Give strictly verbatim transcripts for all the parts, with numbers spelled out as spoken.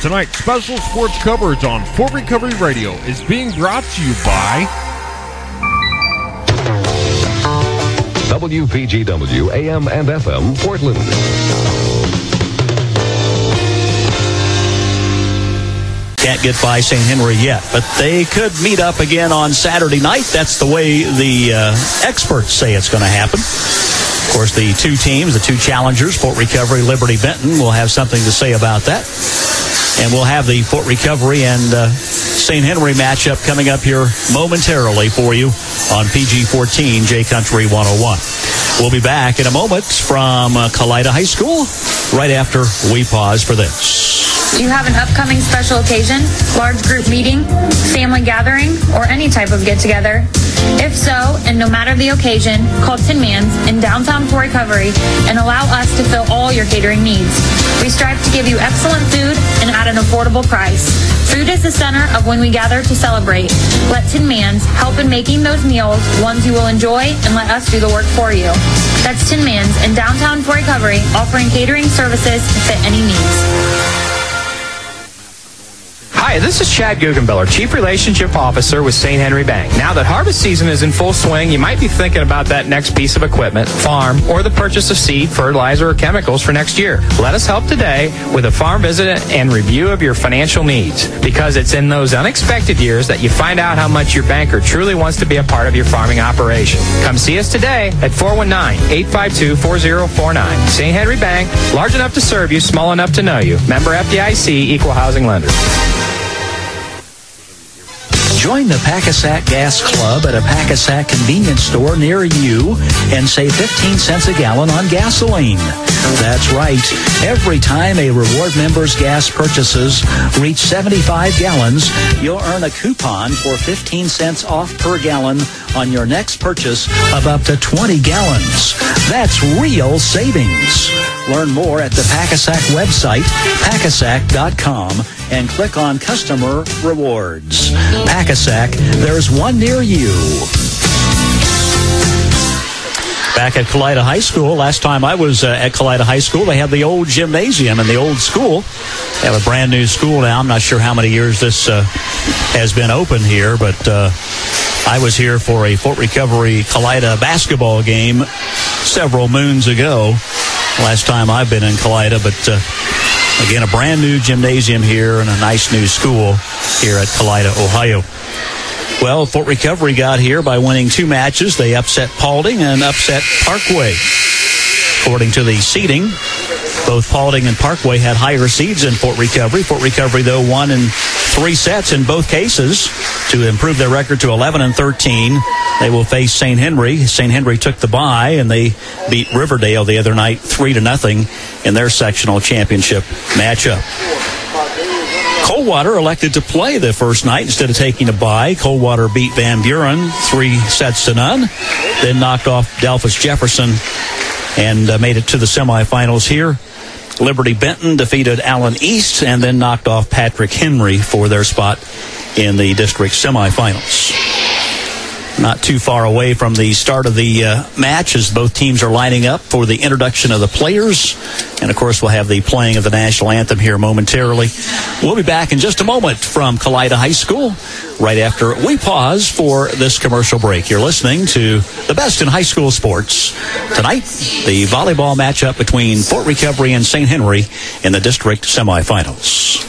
Tonight's special sports coverage on Fort Recovery Radio is being brought to you by W P G W A M and F M Portland. Can't get by Saint Henry yet, but they could meet up again on Saturday night. That's the way the uh, experts say it's going to happen. Of course, the two teams, the two challengers, Fort Recovery, Liberty Benton, will have something to say about that. And we'll have the Fort Recovery and uh, Saint Henry matchup coming up here momentarily for you on P G fourteen, J Country one oh one. We'll be back in a moment from uh, Kalida High School right after we pause for this. Do you have an upcoming special occasion, large group meeting, family gathering, or any type of get-together? If so, and no matter the occasion, call Tin Man's in downtown Fort Recovery and allow us to fill all your catering needs. We strive to give you excellent food and at an affordable price. Food is the center of when we gather to celebrate. Let Tin Man's help in making those meals ones you will enjoy and let us do the work for you. That's Tin Man's in downtown Fort Recovery, offering catering services to fit any needs. Hi, this is Chad Guggenbiller, Chief Relationship Officer with Saint Henry Bank. Now that harvest season is in full swing, you might be thinking about that next piece of equipment, farm, or the purchase of seed, fertilizer, or chemicals for next year. Let us help today with a farm visit and review of your financial needs, because it's in those unexpected years that you find out how much your banker truly wants to be a part of your farming operation. Come see us today at four one nine, eight five two, four zero four nine. Saint Henry Bank, large enough to serve you, small enough to know you. Member F D I C, Equal Housing Lender. Join the Packasack Gas Club at a Packasack convenience store near you and save fifteen cents a gallon on gasoline. That's right. Every time a reward member's gas purchases reach seventy-five gallons, you'll earn a coupon for fifteen cents off per gallon on your next purchase of up to twenty gallons. That's real savings. Learn more at the Packasack website, packasack dot com, and click on Customer Rewards. Packasack, there's one near you. Back at Kalida High School. Last time I was uh, at Kalida High School, they had the old gymnasium in the old school. They have a brand new school now. I'm not sure how many years this uh, has been open here, but uh, I was here for a Fort Recovery Kalida basketball game several moons ago. Last time I've been in Kalida, but uh, again, a brand new gymnasium here and a nice new school here at Kalida, Ohio. Well, Fort Recovery got here by winning two matches. They upset Paulding and upset Parkway. According to the seeding, both Paulding and Parkway had higher seeds than Fort Recovery. Fort Recovery, though, won in three sets in both cases to improve their record to eleven and thirteen. They will face Saint Henry. Saint Henry took the bye, and they beat Riverdale the other night three to nothing in their sectional championship matchup. Coldwater elected to play the first night instead of taking a bye. Coldwater beat Van Buren three sets to none, then knocked off Delphus Jefferson and uh, made it to the semifinals here. Liberty Benton defeated Allen East and then knocked off Patrick Henry for their spot in the district semifinals. Not too far away from the start of the uh, match as both teams are lining up for the introduction of the players. And, of course, we'll have the playing of the national anthem here momentarily. We'll be back in just a moment from Kalida High School right after we pause for this commercial break. You're listening to the best in high school sports. Tonight, the volleyball matchup between Fort Recovery and Saint Henry in the district semifinals.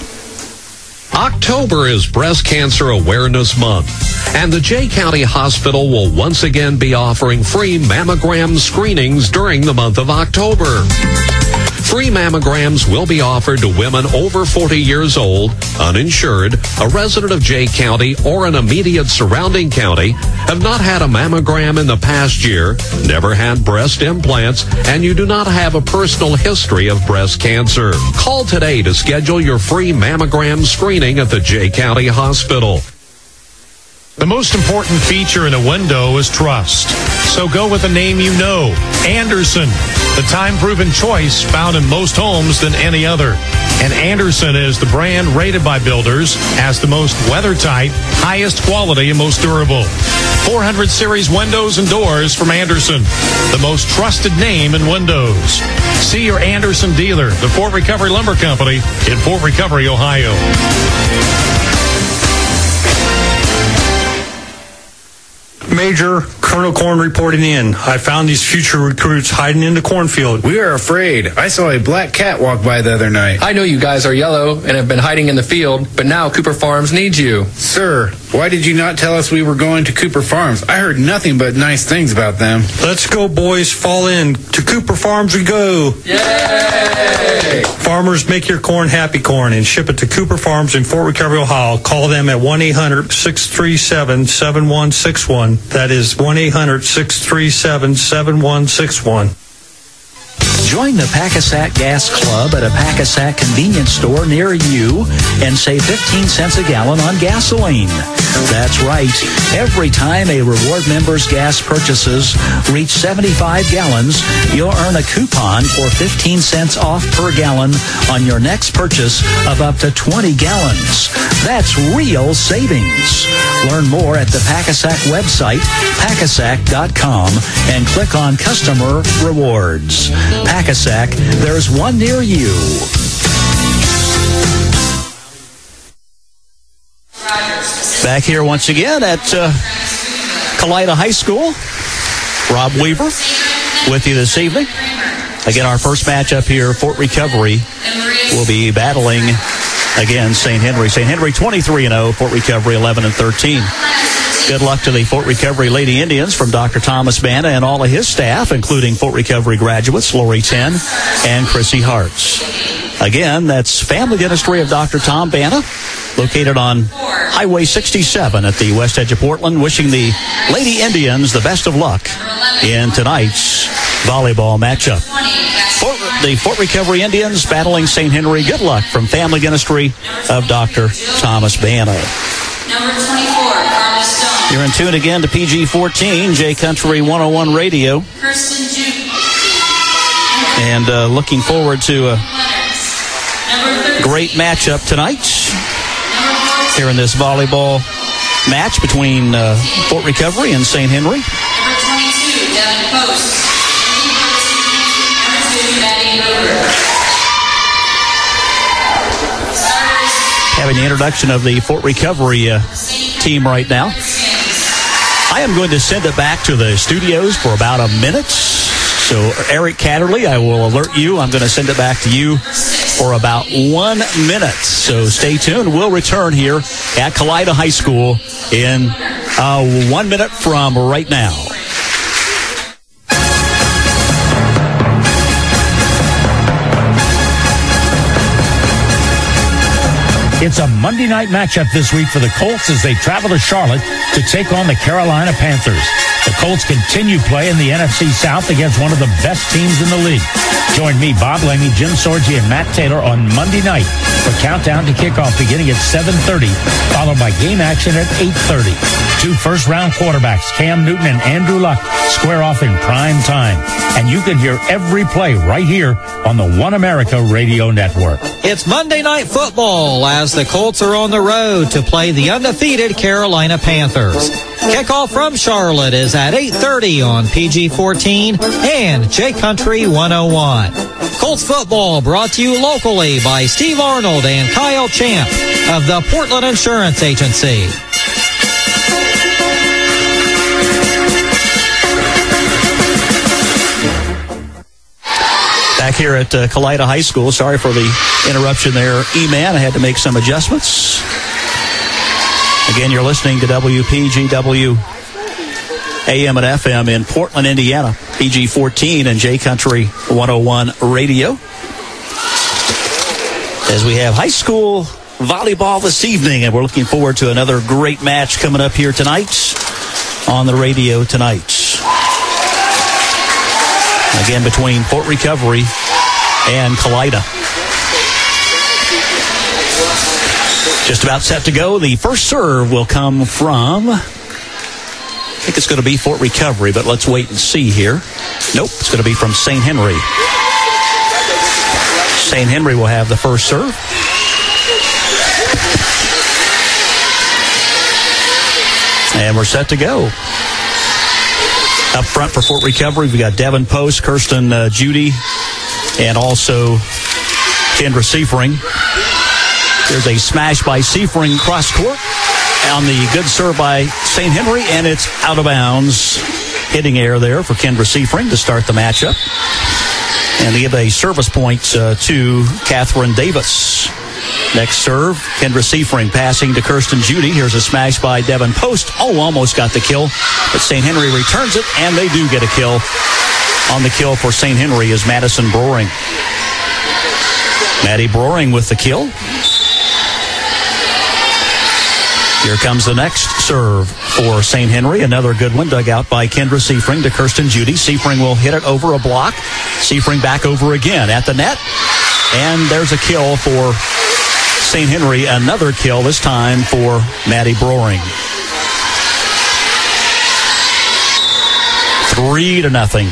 October is Breast Cancer Awareness Month, and the Jay County Hospital will once again be offering free mammogram screenings during the month of October. Free mammograms will be offered to women over forty years old, uninsured, a resident of Jay County or an immediate surrounding county, have not had a mammogram in the past year, never had breast implants, and you do not have a personal history of breast cancer. Call today to schedule your free mammogram screening at the Jay County Hospital. The most important feature in a window is trust. So go with a name you know. Andersen, the time-proven choice found in most homes than any other. And Anderson is the brand rated by builders as the most weather-tight, highest quality, and most durable. four hundred series windows and doors from Anderson, the most trusted name in windows. See your Anderson dealer, the Fort Recovery Lumber Company in Fort Recovery, Ohio. Major, Colonel Corn reporting in. I found these future recruits hiding in the cornfield. We are afraid. I saw a black cat walk by the other night. I know you guys are yellow and have been hiding in the field, but now Cooper Farms needs you. Sir, why did you not tell us we were going to Cooper Farms? I heard nothing but nice things about them. Let's go, boys. Fall in. To Cooper Farms we go. Yay! Farmers, make your corn happy corn and ship it to Cooper Farms in Fort Recovery, Ohio. Call them at one eight hundred, six three seven, seven one six one. That is one eight hundred, six three seven, seven one six one. Join the Packasack Gas Club at a Packasack convenience store near you and save fifteen cents a gallon on gasoline. That's right. Every time a reward member's gas purchases reach seventy-five gallons, you'll earn a coupon for fifteen cents off per gallon on your next purchase of up to twenty gallons. That's real savings. Learn more at the Packasack website, packasack dot com, and click on Customer Rewards. Packasack, there's one near you. Back here once again at uh, Kalida High School. Rob Weaver with you this evening. Again, our first matchup here, Fort Recovery will be battling again Saint Henry. Saint Henry twenty-three and oh, Fort Recovery eleven and thirteen. Good luck to the Fort Recovery Lady Indians from Doctor Thomas Bana and all of his staff, including Fort Recovery graduates Lori Ten and Chrissy Hartz. Again, that's Family Dentistry of Doctor Tom Bana, located on Highway sixty-seven at the west edge of Portland, wishing the Lady Indians the best of luck in tonight's volleyball matchup. Fort, the Fort Recovery Indians battling Saint Henry. Good luck from Family Dentistry of Doctor Thomas Bana. Number twenty-four, Carla Stone. You're in tune again to P G fourteen, J Country one oh one Radio. Kirsten Jude. And uh, looking forward to a great matchup tonight here in this volleyball match between uh, Fort Recovery and Saint Henry. Number twenty-two, Devin Post. Number two, Maddie Hoover. Having the introduction of the Fort Recovery uh, team right now. I am going to send it back to the studios for about a minute. So, Eric Catterley, I will alert you. I'm going to send it back to you for about one minute. So, stay tuned. We'll return here at Kalida High School in uh, one minute from right now. It's a Monday night matchup this week for the Colts as they travel to Charlotte to take on the Carolina Panthers. The Colts continue play in the N F C South against one of the best teams in the league. Join me, Bob Laney, Jim Sorgi, and Matt Taylor on Monday night for Countdown to Kickoff beginning at seven thirty, followed by game action at eight thirty. Two first-round quarterbacks, Cam Newton and Andrew Luck, square off in prime time. And you can hear every play right here on the One America Radio Network. It's Monday Night Football as the Colts are on the road to play the undefeated Carolina Panthers. Kickoff from Charlotte is at eight thirty on P G fourteen and J Country one oh one. Colts football brought to you locally by Steve Arnold and Kyle Champ of the Portland Insurance Agency. Back here at uh, Kalida High School. Sorry for the interruption there, E-Man. I had to make some adjustments. Again, you're listening to W P G W A M and F M in Portland, Indiana. P G fourteen and J Country one oh one Radio. As we have high school volleyball this evening, and we're looking forward to another great match coming up here tonight on the radio tonight. Again, between Fort Recovery and Kalida. Just about set to go. The first serve will come from, I think it's going to be Fort Recovery, but let's wait and see here. Nope, it's going to be from Saint Henry. Saint Henry will have the first serve. And we're set to go. Up front for Fort Recovery, we got Devin Post, Kirsten uh, Judy, and also Kendra Seifring. There's a smash by Seifring cross court on the good serve by Saint Henry, and it's out of bounds. Hitting air there for Kendra Seifring to start the matchup. And they give a service point uh, to Catherine Davis. Next serve, Kendra Seifring passing to Kirsten Judy. Here's a smash by Devin Post. Oh, almost got the kill, but Saint Henry returns it, and they do get a kill. On the kill for Saint Henry is Madison Broering. Maddie Broering with the kill. Here comes the next serve for Saint Henry. Another good one dug out by Kendra Seifring to Kirsten Judy. Seifring will hit it over a block. Seifring back over again at the net. And there's a kill for Saint Henry. Another kill, this time for Maddie Broering. Three to nothing.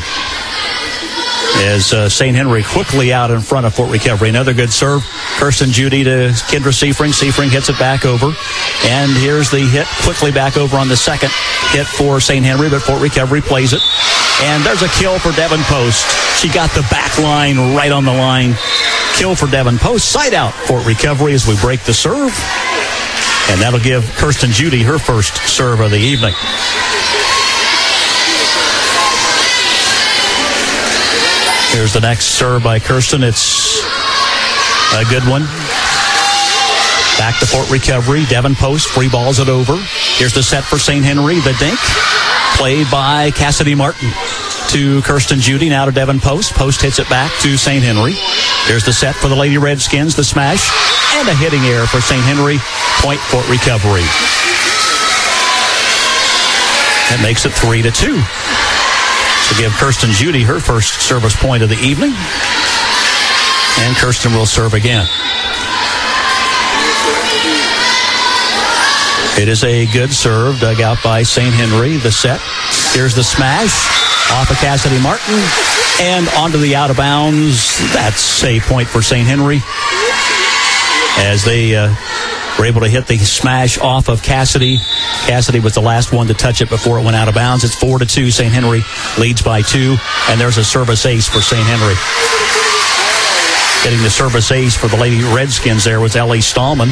As uh, Saint Henry quickly out in front of Fort Recovery. Another good serve. Kirsten Judy to Kendra Seifring. Seifring hits it back over. And here's the hit quickly back over on the second hit for Saint Henry, but Fort Recovery plays it. And there's a kill for Devin Post. She got the back line right on the line. Kill for Devin Post. Side out Fort Recovery as we break the serve. And that'll give Kirsten Judy her first serve of the evening. Here's the next serve by Kirsten. It's a good one. Back to Fort Recovery. Devin Post free balls it over. Here's the set for Saint Henry. The dink played by Cassidy Martin to Kirsten Judy. Now to Devin Post. Post hits it back to Saint Henry. Here's the set for the Lady Redskins. The smash and a hitting error for Saint Henry. Point Fort Recovery. That makes it three to two. To give Kirsten Judy her first service point of the evening. And Kirsten will serve again. It is a good serve dug out by Saint Henry. The set. Here's the smash off of Cassidy Martin and onto the out of bounds. That's a point for Saint Henry as they uh, were able to hit the smash off of Cassidy. Cassidy was the last one to touch it before it went out of bounds. It's four to two. Saint Henry leads by two, and there's a service ace for Saint Henry. Getting the service ace for the Lady Redskins there was Ellie Stallman.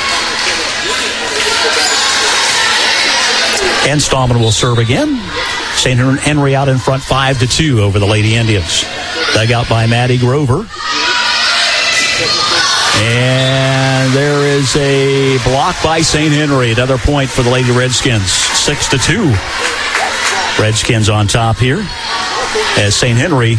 And Stallman will serve again. Saint Henry out in front five to two over the Lady Indians. Dug out by Maddie Grover. And there is a block by Saint Henry. Another point for the Lady Redskins. Six to two. Redskins on top here. As Saint Henry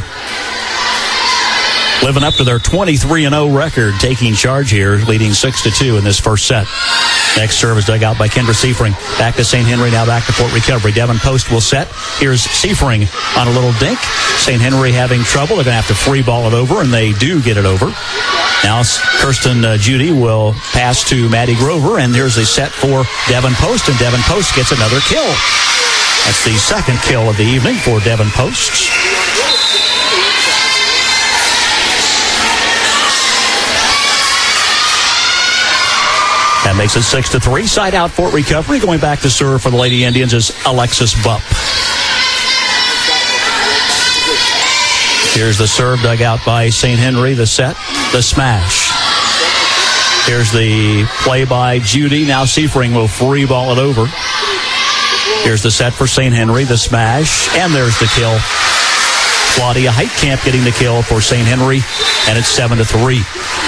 living up to their twenty-three and oh record, taking charge here, leading six to two in this first set. Next serve is dug out by Kendra Seifring. Back to Saint Henry, now back to Fort Recovery. Devin Post will set. Here's Seifring on a little dink. Saint Henry having trouble. They're going to have to free ball it over, and they do get it over. Now Kirsten uh, Judy will pass to Maddie Grover, and here's a set for Devin Post, and Devin Post gets another kill. That's the second kill of the evening for Devin Post. That makes it six to three. Side out Fort Recovery. Going back to serve for the Lady Indians is Alexis Bupp. Here's the serve dug out by Saint Henry. The set, the smash. Here's the play by Judy. Now Seifring will free ball it over. Here's the set for Saint Henry. The smash, and there's the kill. Claudia Heitkamp getting the kill for Saint Henry, and it's seven to three.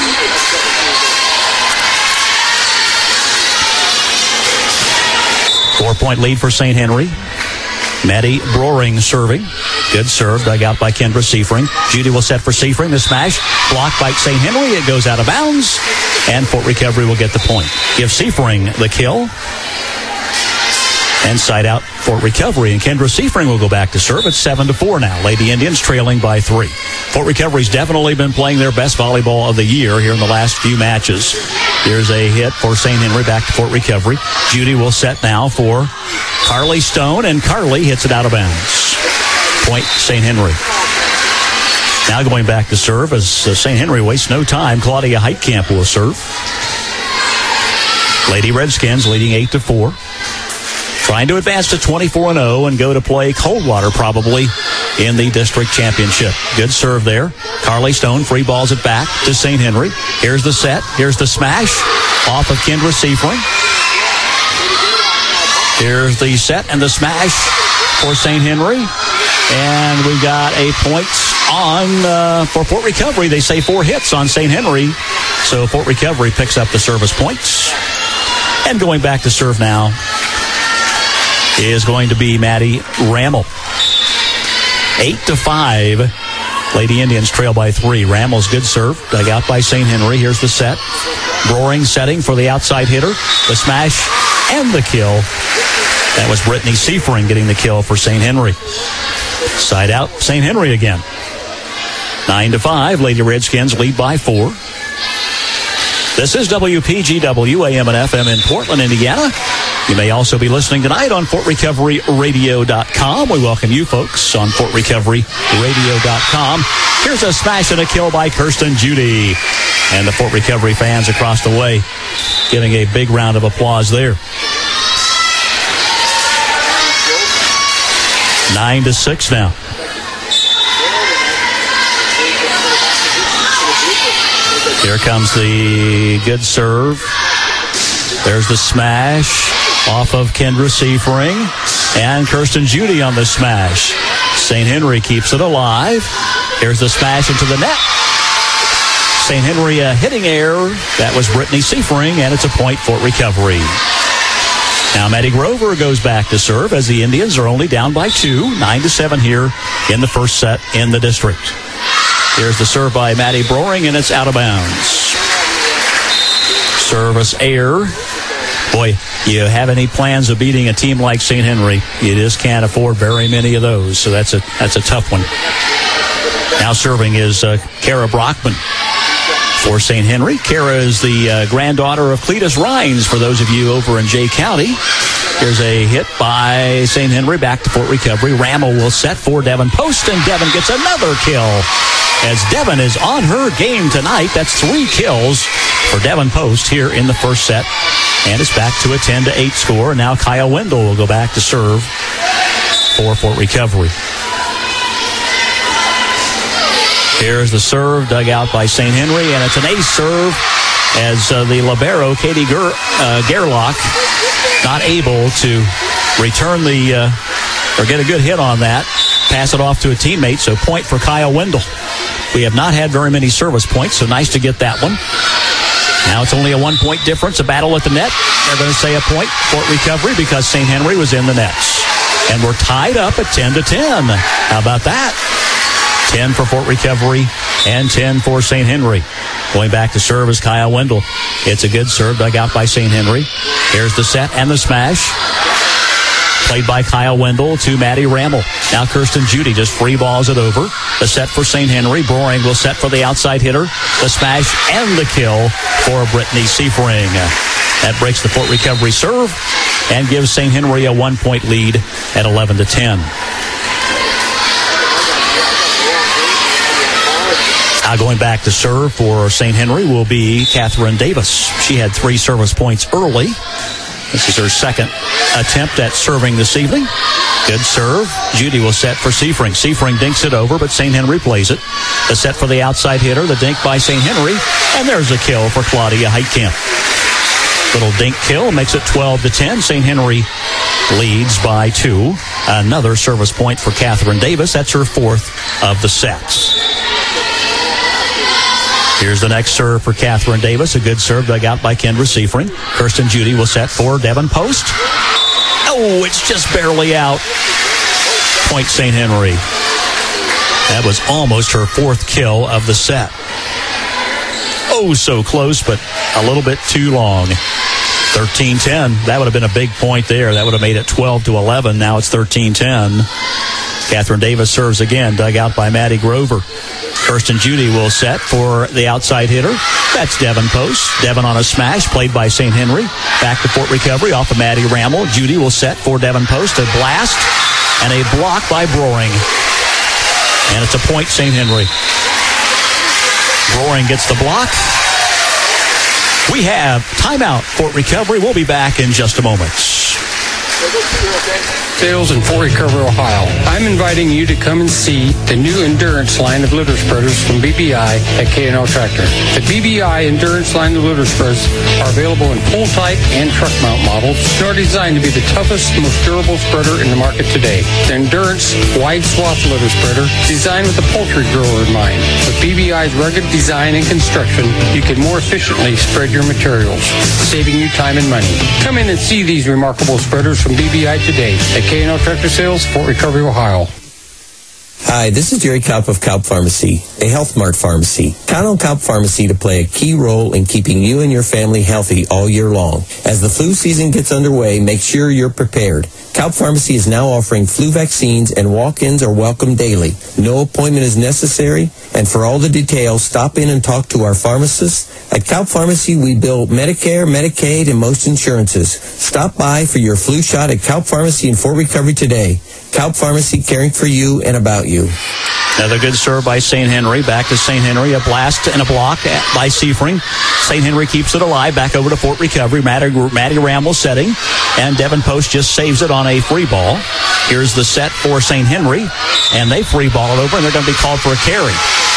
Four-point lead for Saint Henry. Maddie Broering serving. Good serve, dug out by Kendra Seifring. Judy will set for Seifring. The smash, blocked by Saint Henry. It goes out of bounds, and Fort Recovery will get the point. Give Seifring the kill. And side out Fort Recovery, and Kendra Seifring will go back to serve. It's seven to four now. Lady Indians trailing by three. Fort Recovery's definitely been playing their best volleyball of the year here in the last few matches. Here's a hit for Saint Henry, back to Fort Recovery. Judy will set now for Carly Stone, and Carly hits it out of bounds. Point Saint Henry. Now going back to serve as uh, Saint Henry wastes no time. Claudia Heitkamp will serve. Lady Redskins leading eight to four. Trying to advance to twenty-four and oh and go to play Coldwater probably in the district championship. Good serve there. Carly Stone free balls it back to Saint Henry. Here's the set. Here's the smash off of Kendra Seifring. Here's the set and the smash for Saint Henry. And we got a point on uh, for Fort Recovery. They say four hits on Saint Henry. So Fort Recovery picks up the service points. And going back to serve now is going to be Maddie Rammel. Eight to five. Lady Indians trail by three. Rammel's good serve. Dug out by Saint Henry. Here's the set. Broering setting for the outside hitter. The smash and the kill. That was Brittany Seifring getting the kill for Saint Henry. Side out, Saint Henry again. Nine to five. Lady Redskins lead by four. This is W P G W, A M and F M in Portland, Indiana. You may also be listening tonight on Fort Recovery Radio dot com. We welcome you folks on Fort Recovery Radio dot com. Here's a smash and a kill by Kirsten Judy. And the Fort Recovery fans across the way giving a big round of applause there. Nine to six now. Here comes the good serve. There's the smash off of Kendra Seifring. And Kirsten Judy on the smash. Saint Henry keeps it alive. Here's the smash into the net. Saint Henry a hitting error. That was Brittany Seifring, and it's a point Fort Recovery. Now Maddie Grover goes back to serve as the Indians are only down by two. Nine to seven here in the first set in the district. Here's the serve by Maddie Broering, and it's out of bounds. Service error. Boy, you have any plans of beating a team like Saint Henry, you just can't afford very many of those, so that's a that's a tough one. Now serving is uh, Kara Brockman for Saint Henry. Kara is the uh, granddaughter of Cletus Rhines, for those of you over in Jay County. Here's a hit by Saint Henry, back to Fort Recovery. Rammel will set for Devin Post, and Devin gets another kill. As Devin is on her game tonight, that's three kills for Devin Post here in the first set. And it's back to a ten to eight score. Now Kyle Wendell will go back to serve for Fort Recovery. Here's the serve dug out by Saint Henry, and it's an ace serve as uh, the libero, Katie Ger- uh, Gerlach, not able to return the, uh, or get a good hit on that, pass it off to a teammate, so point for Kyle Wendell. We have not had very many service points, so nice to get that one. Now it's only a one-point difference, a battle at the net. They're going to say a point, Fort Recovery, because Saint Henry was in the nets. And we're tied up at ten to ten. How about that? ten for Fort Recovery and ten for Saint Henry. Going back to serve is Kyle Wendell. It's a good serve dug out by Saint Henry. Here's the set and the smash. Played by Kyle Wendell to Maddie Rammel. Now Kirsten Judy just free balls it over. The set for Saint Henry. Broering will set for the outside hitter. The smash and the kill for Brittany Seifring. That breaks the Fort Recovery serve and gives Saint Henry a one-point lead at eleven to ten. Now going back to serve for Saint Henry will be Catherine Davis. She had three service points early. This is her second attempt at serving this evening. Good serve. Judy will set for Seifring. Seifring dinks it over, but Saint Henry plays it. The set for the outside hitter, the dink by Saint Henry, and there's a kill for Claudia Heitkamp. Little dink kill makes it twelve to ten. Saint Henry leads by two. Another service point for Catherine Davis. That's her fourth of the sets. Here's the next serve for Catherine Davis. A good serve dug out by Kendra Seifring. Kirsten Judy will set for Devin Post. Oh, it's just barely out. Point Saint Henry. That was almost her fourth kill of the set. Oh, so close, but a little bit too long. thirteen ten. That would have been a big point there. That would have made it twelve to eleven. Now it's thirteen ten. Catherine Davis serves again, dug out by Maddie Grover. Kirsten Judy will set for the outside hitter. That's Devin Post. Devin on a smash, played by Saint Henry. Back to Fort Recovery off of Maddie Rammel. Judy will set for Devin Post. A blast and a block by Broering. And it's a point, Saint Henry. Roaring gets the block. We have timeout, Fort Recovery. We'll be back in just a moment. Sales in Fort Recovery, Ohio. I'm inviting you to come and see the new Endurance line of litter spreaders from B B I at K and L Tractor. The B B I Endurance line of litter spreaders are available in pull type and truck mount models and are designed to be the toughest, most durable spreader in the market today. The Endurance wide swath litter spreader designed with the poultry grower in mind. With B B I's rugged design and construction, you can more efficiently spread your materials, saving you time and money. Come in and see these remarkable spreaders from B B I today at K and L Tractor Sales, Fort Recovery, Ohio. Hi, this is Jerry Kaup of Kaup Pharmacy, a Health Mart pharmacy. Count on Kaup Pharmacy to play a key role in keeping you and your family healthy all year long. As the flu season gets underway, make sure you're prepared. Kaup Pharmacy is now offering flu vaccines, and walk-ins are welcome daily. No appointment is necessary, and for all the details, stop in and talk to our pharmacists. At Kaup Pharmacy, we bill Medicare, Medicaid, and most insurances. Stop by for your flu shot at Kaup Pharmacy in Fort Recovery today. Kaup Pharmacy, caring for you and about you. Another good serve by Saint Henry. Back to Saint Henry. A blast and a block by Seifring. Saint Henry keeps it alive. Back over to Fort Recovery. Matty, Matty Ramble setting. And Devin Post just saves it on a free ball. Here's the set for Saint Henry. And they free ball it over, and they're going to be called for a carry.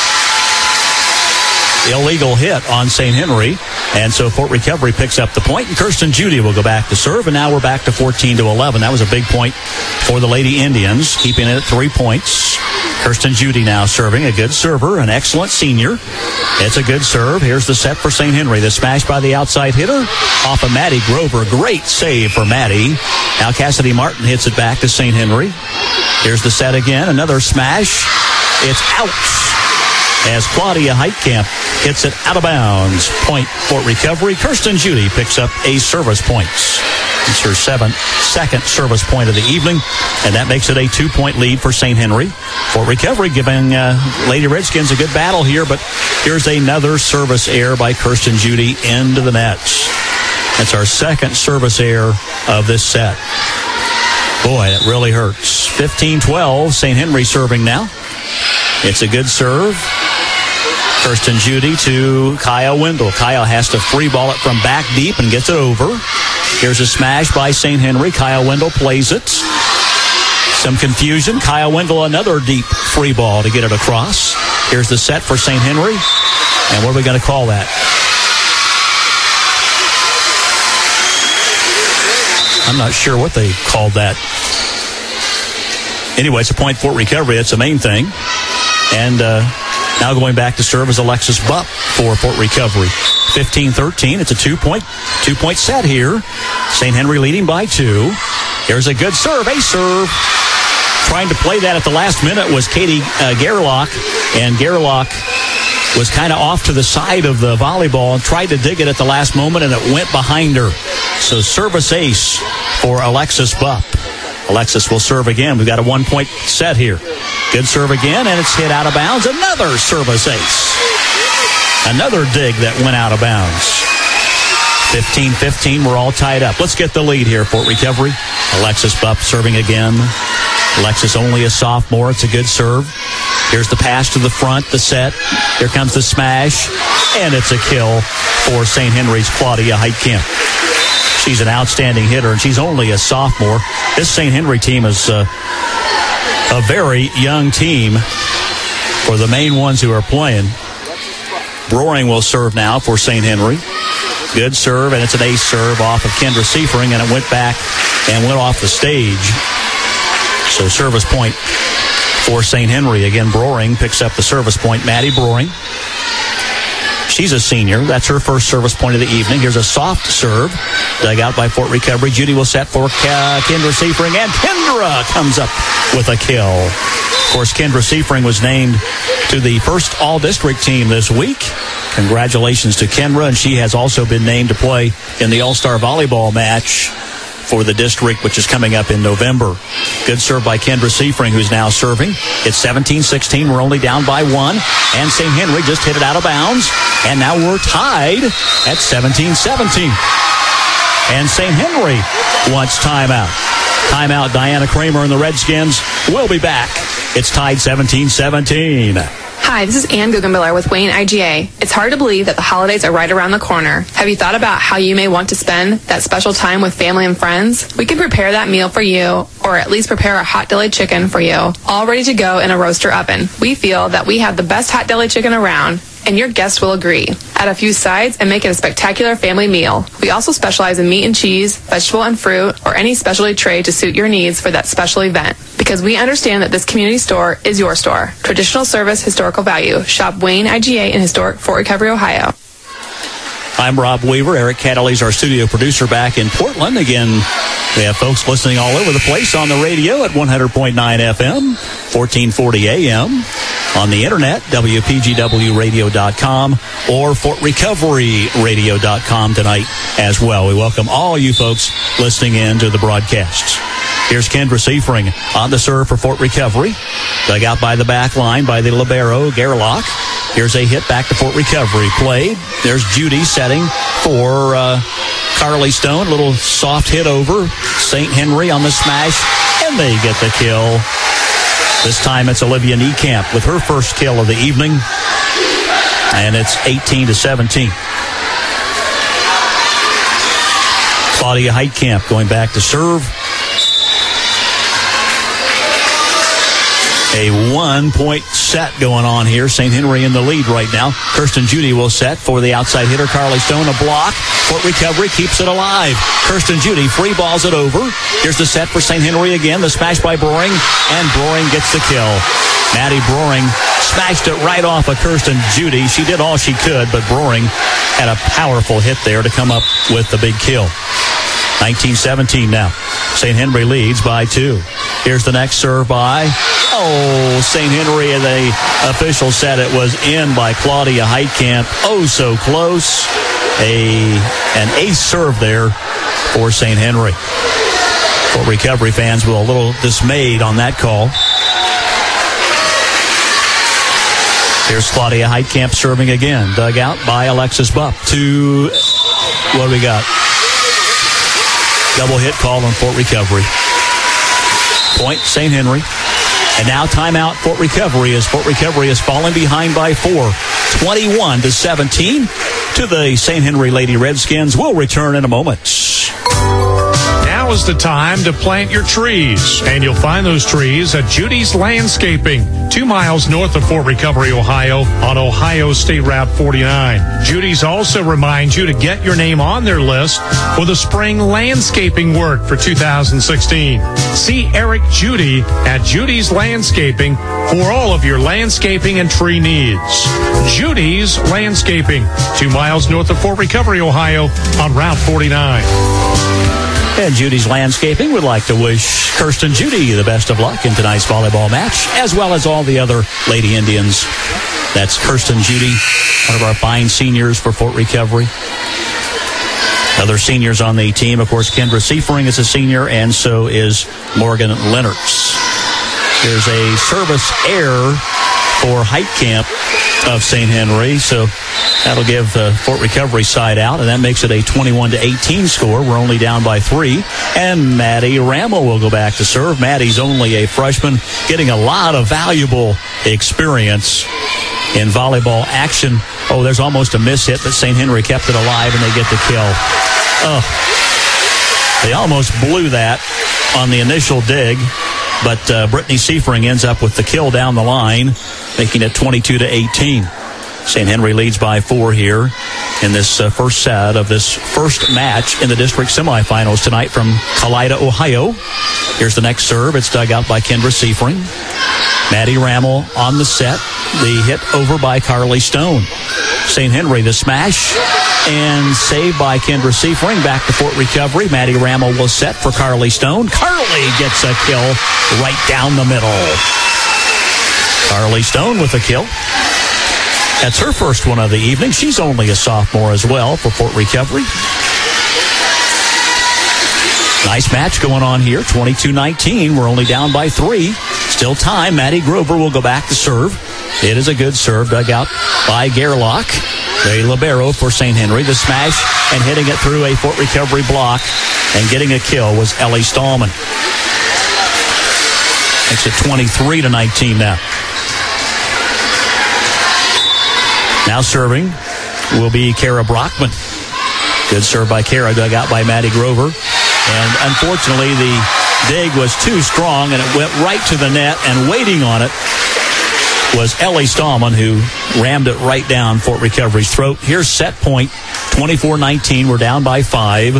Illegal hit on Saint Henry. And so Fort Recovery picks up the point, and Kirsten Judy will go back to serve, and now we're back to fourteen to eleven. That was a big point for the Lady Indians, keeping it at three points. Kirsten Judy now serving, a good server, an excellent senior. It's a good serve. Here's the set for Saint Henry. The smash by the outside hitter off of Maddie Grover. Great save for Maddie. Now Cassidy Martin hits it back to Saint Henry. Here's the set again. Another smash. It's out as Claudia Heitkamp hits it out of bounds. Point Fort Recovery. Kirsten Judy picks up a service point. It's her seventh, second service point of the evening, and that makes it a two-point lead for Saint Henry. Fort Recovery giving uh, Lady Redskins a good battle here, but here's another service error by Kirsten Judy into the nets. That's our second service error of this set. Boy, that really hurts. fifteen twelve, Saint Henry serving now. It's a good serve. Kirsten Judy to Kyle Wendell. Kyle has to free ball it from back deep and gets it over. Here's a smash by Saint Henry. Kyle Wendell plays it. Some confusion. Kyle Wendell, another deep free ball to get it across. Here's the set for Saint Henry. And what are we going to call that? I'm not sure what they called that. Anyway, it's a point Fort Recovery. That's the main thing. And uh, now going back to serve is Alexis Bupp for Fort Recovery. fifteen thirteen. It's a two-point two-point set here. Saint Henry leading by two. Here's a good serve. A serve. Trying to play that at the last minute was Katie uh, Gerlach. And Gerlach was kind of off to the side of the volleyball and tried to dig it at the last moment, and it went behind her. So service ace for Alexis Bupp. Alexis will serve again. We've got a one-point set here. Good serve again, and it's hit out of bounds. Another service ace. Another dig that went out of bounds. fifteen fifteen, we're all tied up. Let's get the lead here, Fort Recovery. Alexis Bupp serving again. Alexis only a sophomore. It's a good serve. Here's the pass to the front, the set. Here comes the smash, and it's a kill for Saint Henry's Claudia Heitkamp. She's an outstanding hitter, and she's only a sophomore. This Saint Henry team is uh, a very young team for the main ones who are playing. Broering will serve now for Saint Henry. Good serve, and it's an ace serve off of Kendra Seifring, and it went back and went off the stage. So service point for Saint Henry. Again, Broering picks up the service point. Maddie Broering. She's a senior. That's her first service point of the evening. Here's a soft serve dug out by Fort Recovery. Judy will set for uh, Kendra Seifring, and Kendra comes up with a kill. Of course, Kendra Seifring was named to the first all-district team this week. Congratulations to Kendra, and she has also been named to play in the All-Star Volleyball match for the district, which is coming up in November. Good serve by Kendra Seifring, who's now serving. It's seventeen sixteen. We're only down by one. And Saint Henry just hit it out of bounds. And now we're tied at seventeen seventeen. And Saint Henry wants timeout. Timeout, Diana Kramer and the Redskins. We'll be back. It's tied seventeen seventeen. Hi, this is Ann Guggenbiller with Wayne I G A. It's hard to believe that the holidays are right around the corner. Have you thought about how you may want to spend that special time with family and friends? We can prepare that meal for you, or at least prepare a hot deli chicken for you, all ready to go in a roaster oven. We feel that we have the best hot deli chicken around, and your guests will agree. Add a few sides and make it a spectacular family meal. We also specialize in meat and cheese, vegetable and fruit, or any specialty tray to suit your needs for that special event. Because we understand that this community store is your store. Traditional service, historical value. Shop Wayne I G A in historic Fort Recovery, Ohio. I'm Rob Weaver. Eric Cataly's our studio producer back in Portland. Again, we have folks listening all over the place on the radio at one hundred point nine F M, fourteen forty A M. On the internet, W P G W radio dot com or Fort Recovery radio dot com tonight as well. We welcome all you folks listening in to the broadcasts. Here's Kendra Seifring on the serve for Fort Recovery. Dug out by the back line by the libero, Gerlach. Here's a hit back to Fort Recovery. Played. There's Judy setting for uh, Carly Stone. A little soft hit over. Saint Henry on the smash, and they get the kill. This time it's Olivia Niekamp with her first kill of the evening, and it's eighteen to seventeen. Claudia Heitkamp going back to serve. A one-point set going on here. Saint Henry in the lead right now. Kirsten Judy will set for the outside hitter. Carly Stone, a block. Fort Recovery keeps it alive. Kirsten Judy free balls it over. Here's the set for Saint Henry again. The smash by Broering, and Broering gets the kill. Maddie Broering smashed it right off of Kirsten Judy. She did all she could, but Broering had a powerful hit there to come up with the big kill. nineteen seventeen now. Saint Henry leads by two. Here's the next serve by... Oh, Saint Henry, and the official said it was in by Claudia Heitkamp. Oh, so close. A An ace serve there for Saint Henry. Fort Recovery fans were a little dismayed on that call. Here's Claudia Heitkamp serving again. Dug out by Alexis Bupp to... What do we got? Double hit call on Fort Recovery. Point, Saint Henry. And now timeout, Fort Recovery, as Fort Recovery is falling behind by four, twenty-one to seventeen to the Saint Henry Lady Redskins. We'll return in a moment. Now is the time to plant your trees, and you'll find those trees at Judy's Landscaping, two miles north of Fort Recovery, Ohio, on Ohio State Route forty-nine. Judy's also reminds you to get your name on their list for the spring landscaping work for two thousand sixteen. See Eric Judy at Judy's Landscaping for all of your landscaping and tree needs. Judy's Landscaping, two miles north of Fort Recovery, Ohio, on Route forty-nine. And Judy's Landscaping would like to wish Kirsten Judy the best of luck in tonight's volleyball match, as well as all the other Lady Indians. That's Kirsten Judy, one of our fine seniors for Fort Recovery. Other seniors on the team, of course, Kendra Seifring is a senior, and so is Morgan Lennox. There's a service error for Heitkamp of Saint Henry, so that'll give the Fort Recovery side out, and that makes it a twenty-one to eighteen score. We're only down by three, and Maddie Rammel will go back to serve. Maddie's only a freshman, getting a lot of valuable experience in volleyball action. Oh, there's almost a miss hit, but Saint Henry kept it alive, and they get the kill. Oh, they almost blew that on the initial dig, but uh, Brittany Seifring ends up with the kill down the line, making it twenty-two to eighteen. Saint Henry leads by four here in this uh, first set of this first match in the district semifinals tonight from Kalida, Ohio. Here's the next serve. It's dug out by Kendra Seifring. Maddie Rammel on the set. The hit over by Carly Stone. Saint Henry, the smash, and saved by Kendra Seifring. Back to Fort Recovery. Maddie Rammel will set for Carly Stone. Carly gets a kill right down the middle. Carly Stone with a kill. That's her first one of the evening. She's only a sophomore as well for Fort Recovery. Nice match going on here, twenty-two nineteen. We're only down by three. Still time. Maddie Grover will go back to serve. It is a good serve, dug out by Gerlach. The libero for Saint Henry. The smash and hitting it through a Fort Recovery block and getting a kill was Ellie Stallman. Makes it twenty-three to nineteen now. Now serving will be Kara Brockman. Good serve by Kara, dug out by Maddie Grover. And unfortunately, the dig was too strong, and it went right to the net, and waiting on it was Ellie Stallman, who rammed it right down Fort Recovery's throat. Here's set point, twenty-four nineteen. We're down by five.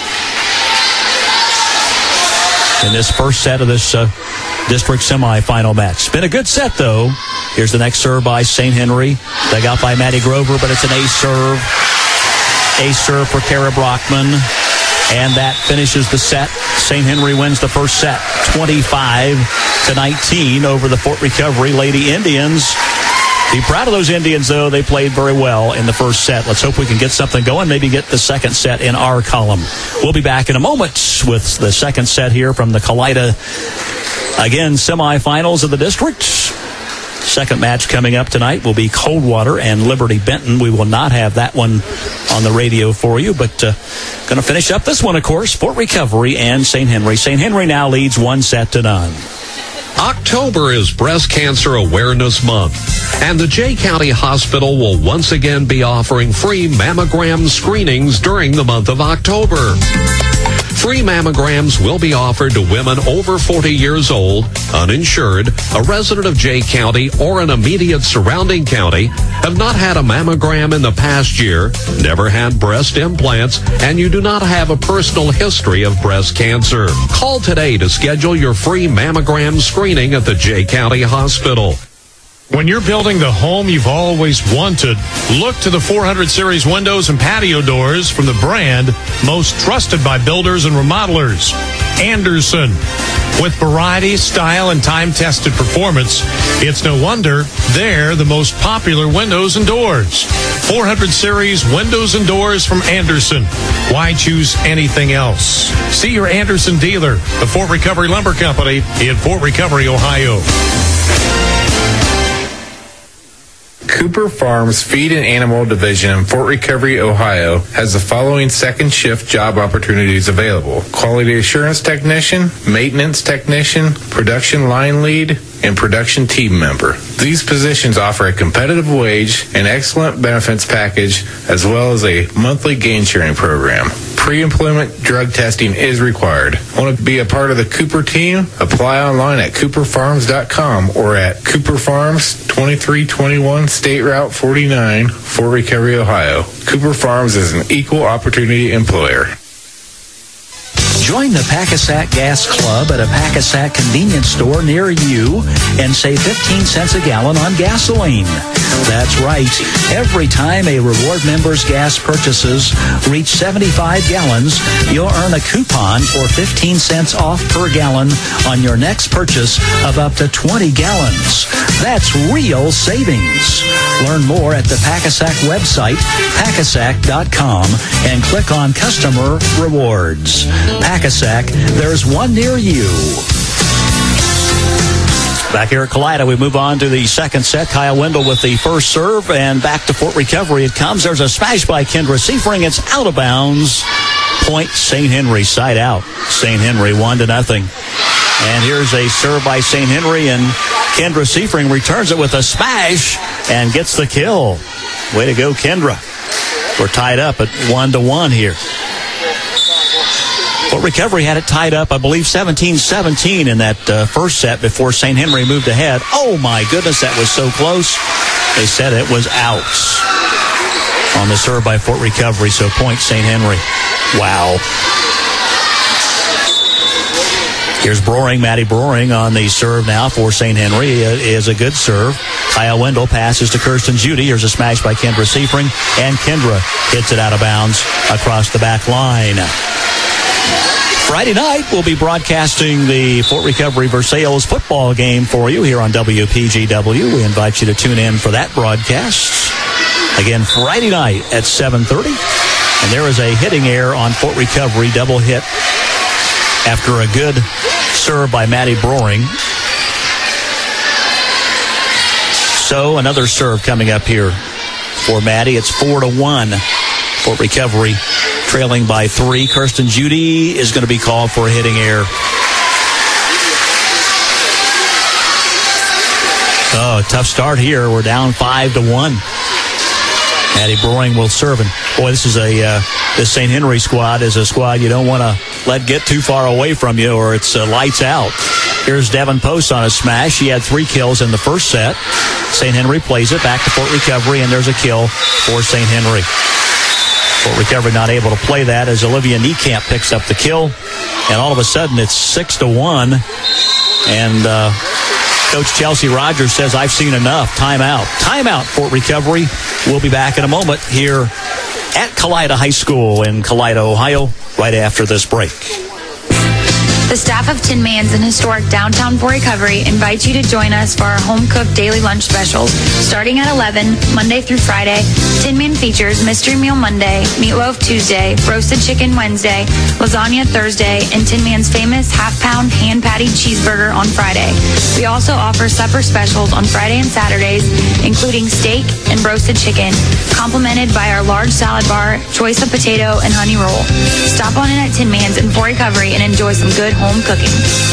In this first set of this uh, district semifinal match. It's been a good set, though. Here's the next serve by Saint Henry. Dug out by Maddie Grover, but it's an ace serve. Ace serve for Kara Brockman. And that finishes the set. Saint Henry wins the first set, twenty-five to nineteen over the Fort Recovery Lady Indians. Be proud of those Indians, though. They played very well in the first set. Let's hope we can get something going, maybe get the second set in our column. We'll be back in a moment with the second set here from the Kalida, again, semifinals of the district. Second match coming up tonight will be Coldwater and Liberty Benton. We will not have that one on the radio for you, but uh, going to finish up this one, of course, Fort Recovery and Saint Henry. Saint Henry now leads one set to none. October is Breast Cancer Awareness Month, and the Jay County Hospital will once again be offering free mammogram screenings during the month of October. Free mammograms will be offered to women over forty years old, uninsured, a resident of Jay County or an immediate surrounding county, have not had a mammogram in the past year, never had breast implants, and you do not have a personal history of breast cancer. Call today to schedule your free mammogram screening at the Jay County Hospital. When you're building the home you've always wanted, look to the four hundred series windows and patio doors from the brand most trusted by builders and remodelers, Anderson. With variety, style, and time-tested performance, it's no wonder they're the most popular windows and doors. four hundred series windows and doors from Anderson. Why choose anything else? See your Anderson dealer, the Fort Recovery Lumber Company in Fort Recovery, Ohio. Cooper Farms Feed and Animal Division in Fort Recovery, Ohio has the following second shift job opportunities available: quality assurance technician, maintenance technician, production line lead, and production team member. These positions offer a competitive wage and excellent benefits package, as well as a monthly gain sharing program. Pre-employment drug testing is required. Want to be a part of the Cooper team? Apply online at cooper farms dot com or at Cooper Farms, twenty-three twenty-one State Route forty-nine, Fort Recovery, Ohio. Cooper Farms is an equal opportunity employer. Join the Packasack Gas Club at a Packasack convenience store near you and save fifteen cents a gallon on gasoline. That's right. Every time a reward member's gas purchases reach seventy-five gallons, you'll earn a coupon for fifteen cents off per gallon on your next purchase of up to twenty gallons. That's real savings. Learn more at the Packasack website, packasack dot com, and click on Customer Rewards. Packasack, there's one near you. Back here at Kalida, we move on to the second set. Kyle Wendell with the first serve, and back to Fort Recovery it comes. There's a smash by Kendra Seifring. It's out of bounds. Point Saint Henry, side out. Saint Henry, one to nothing. And here's a serve by Saint Henry, and Kendra Seifring returns it with a smash and gets the kill. Way to go, Kendra. We're tied up at one to one here. Fort Recovery had it tied up, I believe, seventeen seventeen in that uh, first set before Saint Henry moved ahead. Oh, my goodness, that was so close. They said it was out on the serve by Fort Recovery, so point Saint Henry. Wow. Here's Broering, Maddie Broering on the serve now for Saint Henry. It is a good serve. Kyle Wendell passes to Kirsten Judy. Here's a smash by Kendra Seifring, and Kendra hits it out of bounds across the back line. Friday night, we'll be broadcasting the Fort Recovery Versailles football game for you here on W P G W. We invite you to tune in for that broadcast. Again, Friday night at seven thirty. And there is a hitting error on Fort Recovery, double hit after a good serve by Maddie Broering. So another serve coming up here for Maddie. It's four to one. Fort Recovery trailing by three. Kirsten Judy is going to be called for a hitting error. Oh, tough start here. We're down five to one. Maddie Broering will serve. And boy, this is a uh, this Saint Henry squad is a squad you don't want to let get too far away from you, or it's uh, lights out. Here's Devin Post on a smash. She had three kills in the first set. Saint Henry plays it back to Fort Recovery, and there's a kill for Saint Henry. Fort Recovery not able to play that as Olivia Niekamp picks up the kill, and all of a sudden it's six to one. And uh, Coach Chelsea Rogers says, I've seen enough. Timeout. Timeout, Fort Recovery. We'll be back in a moment here at Kalida High School in Kalida, Ohio, right after this break. The staff of Tin Man's in historic downtown Fort Recovery invites you to join us for our home-cooked daily lunch specials. Starting at eleven, Monday through Friday, Tin Man features Mystery Meal Monday, Meatloaf Tuesday, Roasted Chicken Wednesday, Lasagna Thursday, and Tin Man's famous half-pound hand-patty cheeseburger on Friday. We also offer supper specials on Friday and Saturdays, including steak and roasted chicken, complemented by our large salad bar, choice of potato, and honey roll. Stop on in at Tin Man's in Fort Recovery and enjoy some good home cooking.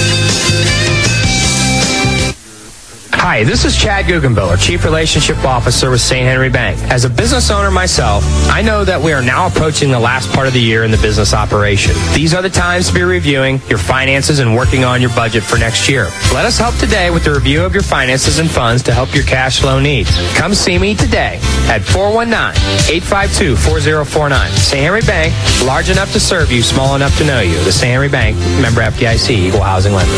Hi, this is Chad Guggenbiller, Chief Relationship Officer with Saint Henry Bank. As a business owner myself, I know that we are now approaching the last part of the year in the business operation. These are the times to be reviewing your finances and working on your budget for next year. Let us help today with the review of your finances and funds to help your cash flow needs. Come see me today at four one nine, eight five two, four zero four nine. Saint Henry Bank, large enough to serve you, small enough to know you. The Saint Henry Bank, member F D I C, equal housing lender.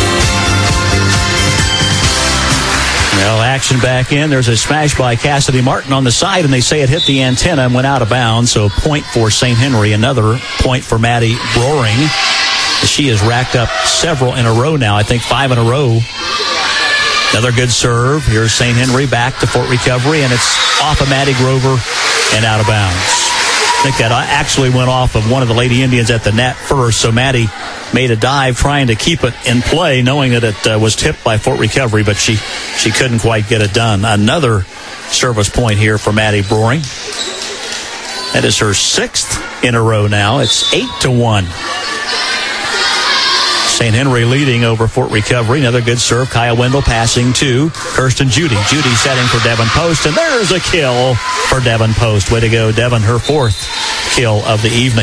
Well, action back in. There's a smash by Cassidy Martin on the side, and they say it hit the antenna and went out of bounds. So point for Saint Henry. Another point for Maddie Broering. She has racked up several in a row now. I think five in a row. Another good serve. Here's Saint Henry back to Fort Recovery, and it's off of Maddie Grover and out of bounds. I think that actually went off of one of the Lady Indians at the net first, so Maddie made a dive trying to keep it in play, knowing that it uh, was tipped by Fort Recovery, but she, she couldn't quite get it done. Another service point here for Maddie Broering. That is her sixth in a row now. It's eight to one. Saint Henry leading over Fort Recovery. Another good serve. Kaya Wendell passing to Kirsten Judy. Judy setting for Devin Post, and there's a kill for Devin Post. Way to go, Devin, her fourth kill of the evening.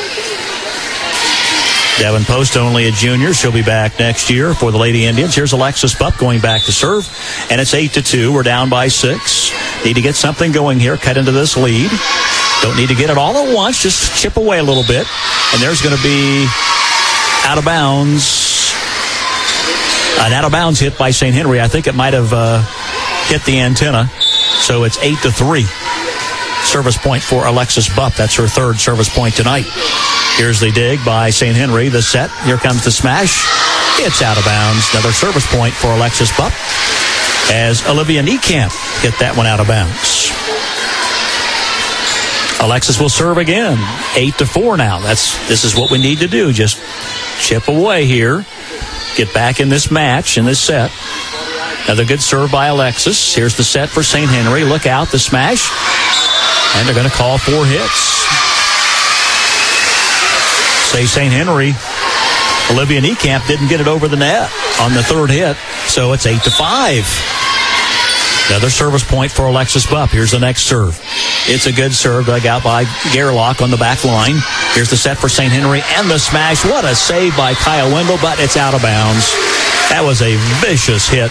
Devin Post, only a junior. She'll be back next year for the Lady Indians. Here's Alexis Bupp going back to serve, and it's eight to two. We're down by six. Need to get something going here, cut into this lead. Don't need to get it all at once, just chip away a little bit. And there's going to be out of bounds. An out of bounds hit by Saint Henry. I think it might have uh, hit the antenna. So it's eight to three. Service point for Alexis Bupp. That's her third service point tonight. Here's the dig by Saint Henry. The set. Here comes the smash. It's out of bounds. Another service point for Alexis Bupp as Olivia Niekamp hit that one out of bounds. Alexis will serve again. Eight to four now. That's this is what we need to do. Just chip away here. Get back in this match, in this set. Another good serve by Alexis. Here's the set for Saint Henry. Look out, the smash. And they're going to call four hits. Say Saint Henry. Olivia Niekamp didn't get it over the net on the third hit. So it's eight to five. Another service point for Alexis Bupp. Here's the next serve. It's a good serve dug out by Gerlach on the back line. Here's the set for Saint Henry and the smash. What a save by Kaya Wendell, but it's out of bounds. That was a vicious hit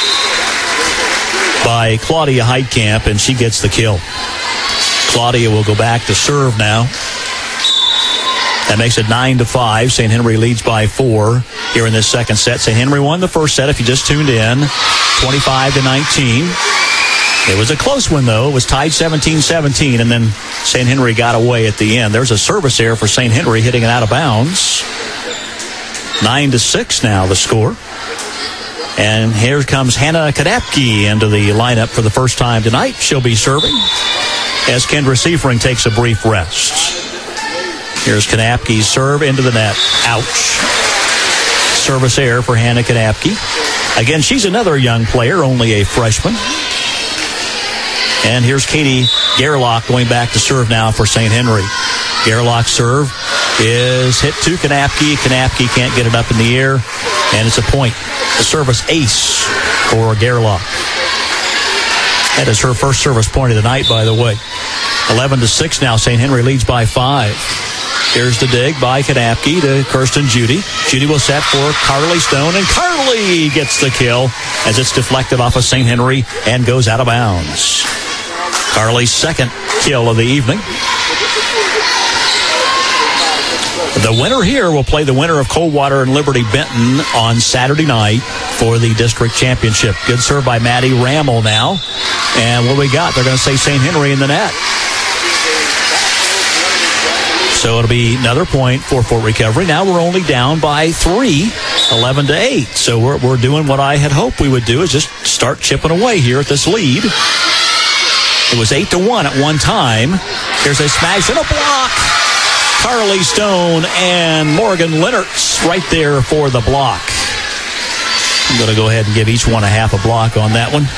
by Claudia Heitkamp, and she gets the kill. Claudia will go back to serve now. That makes it nine to five. Saint Henry leads by four here in this second set. Saint Henry won the first set if you just tuned in, twenty-five to nineteen. It was a close one, though. It was tied seventeen seventeen, and then Saint Henry got away at the end. There's a service error for Saint Henry, hitting it out of bounds. nine to six now, the score. And here comes Hannah Kadapke into the lineup for the first time tonight. She'll be serving as Kendra Seifring takes a brief rest. Here's Kadapke's serve into the net. Ouch. Service error for Hannah Kadapke. Again, she's another young player, only a freshman. And here's Katie Gerlach going back to serve now for Saint Henry. Gerlach's serve is hit to Kanapke. Kanapke can't get it up in the air, and it's a point. The service ace for Gerlach. That is her first service point of the night, by the way. eleven to six now. Saint Henry leads by five. Here's the dig by Kanapke to Kirsten Judy. Judy will set for Carly Stone, and Carly gets the kill as it's deflected off of Saint Henry and goes out of bounds. Carly's second kill of the evening. The winner here will play the winner of Coldwater and Liberty Benton on Saturday night for the district championship. Good serve by Maddie Rammel now. And what we got? They're going to say Saint Henry in the net. So it'll be another point for Fort Recovery. Now we're only down by three, eleven to eight. So we're, we're doing what I had hoped we would do, is just start chipping away here at this lead. It was eight to one at one time. Here's a smash and a block. Carly Stone and Morgan Lennertz right there for the block. I'm going to go ahead and give each one a half a block on that one.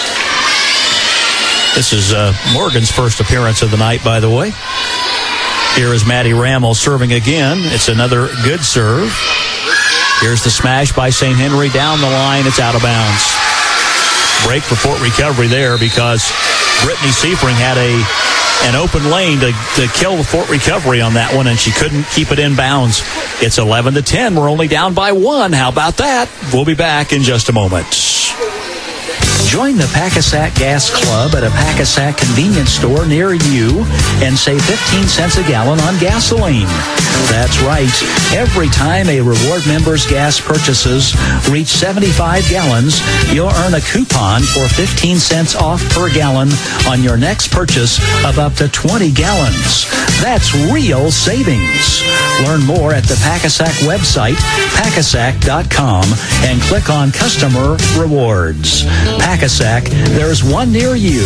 This is uh, Morgan's first appearance of the night, by the way. Here is Maddie Rammel serving again. It's another good serve. Here's the smash by Saint Henry down the line. It's out of bounds. Break for Fort Recovery there because Brittany Seifring had a an open lane to, to kill the Fort Recovery on that one, and she couldn't keep it in bounds. It's eleven to ten. We're only down by one. How about that? We'll be back in just a moment. Join the Packasack Gas Club at a Packasack convenience store near you and save fifteen cents a gallon on gasoline. That's right. Every time a Reward member's gas purchases reach seventy-five gallons, you'll earn a coupon for fifteen cents off per gallon on your next purchase of up to twenty gallons. That's real savings. Learn more at the Packasack website, packasack dot com, and click on Customer Rewards. Packasack, there's one near you.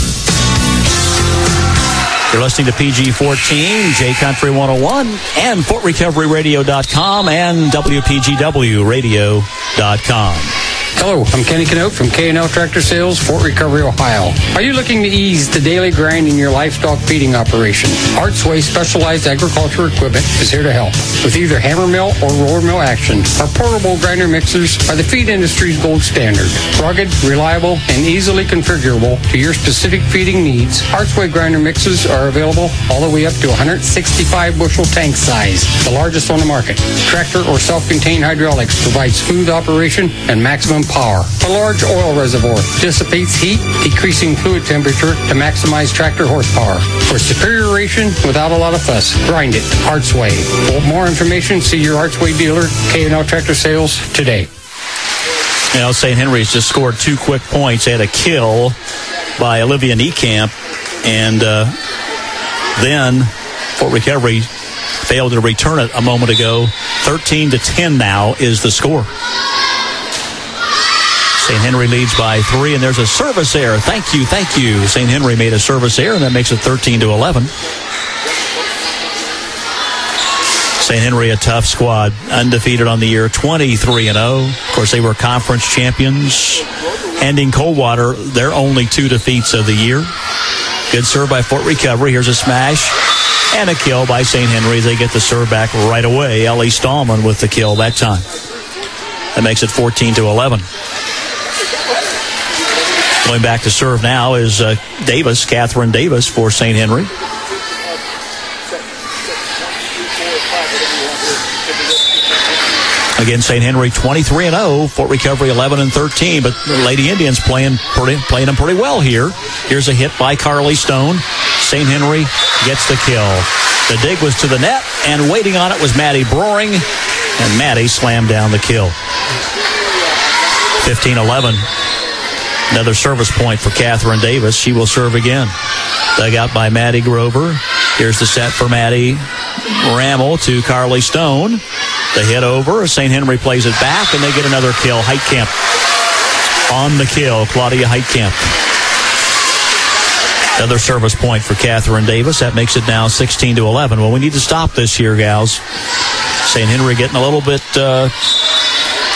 You're listening to P G fourteen, J Country one oh one, and Fort Recovery Radio dot com and W P G W Radio dot com. Hello, I'm Kenny Canote from K and L Tractor Sales, Fort Recovery, Ohio. Are you looking to ease the daily grind in your livestock feeding operation? Artsway Specialized Agriculture Equipment is here to help. With either hammer mill or roller mill action, our portable grinder mixers are the feed industry's gold standard. Rugged, reliable, and easily configurable to your specific feeding needs, Artsway grinder mixers are available all the way up to one hundred sixty-five bushel tank size, the largest on the market. Tractor or self-contained hydraulics provide smooth operation and maximum power. A large oil reservoir dissipates heat, decreasing fluid temperature to maximize tractor horsepower. For superior ration without a lot of fuss, grind it Artsway. For more information, see your Artsway dealer, K and L Tractor Sales, today. You know, Saint Henry's just scored two quick points. They had a kill by Olivia Niekamp, and uh, then Fort Recovery failed to return it a moment ago. thirteen to ten now is the score. Saint Henry leads by three, and there's a service error. Thank you, thank you. Saint Henry made a service error, and that makes it thirteen to eleven. Saint Henry, a tough squad, undefeated on the year, twenty-three and oh. Of course, they were conference champions. Ending Coldwater, their only two defeats of the year. Good serve by Fort Recovery. Here's a smash and a kill by Saint Henry. They get the serve back right away. Ellie Stallman with the kill that time. That makes it fourteen to eleven. Going back to serve now is uh, Davis, Catherine Davis for Saint Henry. Again, Saint Henry twenty-three and oh, Fort Recovery eleven and thirteen, but the Lady Indians playing pretty, playing them pretty well here. Here's a hit by Carly Stone. Saint Henry gets the kill. The dig was to the net, and waiting on it was Maddie Broering, and Maddie slammed down the kill. fifteen eleven. Another service point for Catherine Davis. She will serve again. Dug out by Maddie Grover. Here's the set for Maddie Rammel to Carly Stone. The hit over. Saint Henry plays it back, and they get another kill. Heitkamp on the kill. Claudia Heitkamp. Another service point for Catherine Davis. That makes it now sixteen to eleven. Well, we need to stop this here, gals. Saint Henry getting a little bit uh,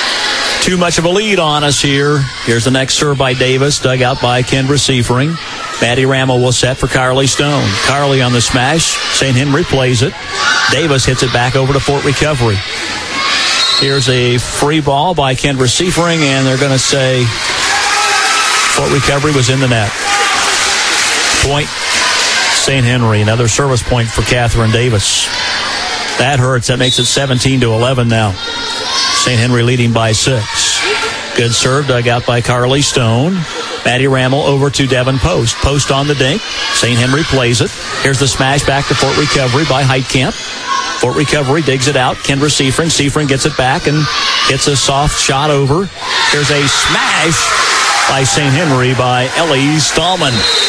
too much of a lead on us here. Here's the next serve by Davis, dug out by Kendra Seifring. Maddie Rammel will set for Carly Stone. Carly on the smash. Saint Henry plays it. Davis hits it back over to Fort Recovery. Here's a free ball by Kendra Seifring, and they're going to say Fort Recovery was in the net. Point, Saint Henry. Another service point for Catherine Davis. That hurts. That makes it seventeen to eleven now. Saint Henry leading by six. Good serve dug out by Carly Stone. Maddie Rammel over to Devin Post. Post on the dink. Saint Henry plays it. Here's the smash back to Fort Recovery by Heitkamp. Fort Recovery digs it out. Kendra Seifring. Seifring gets it back and hits a soft shot over. There's a smash by Saint Henry by Ellie Stallman.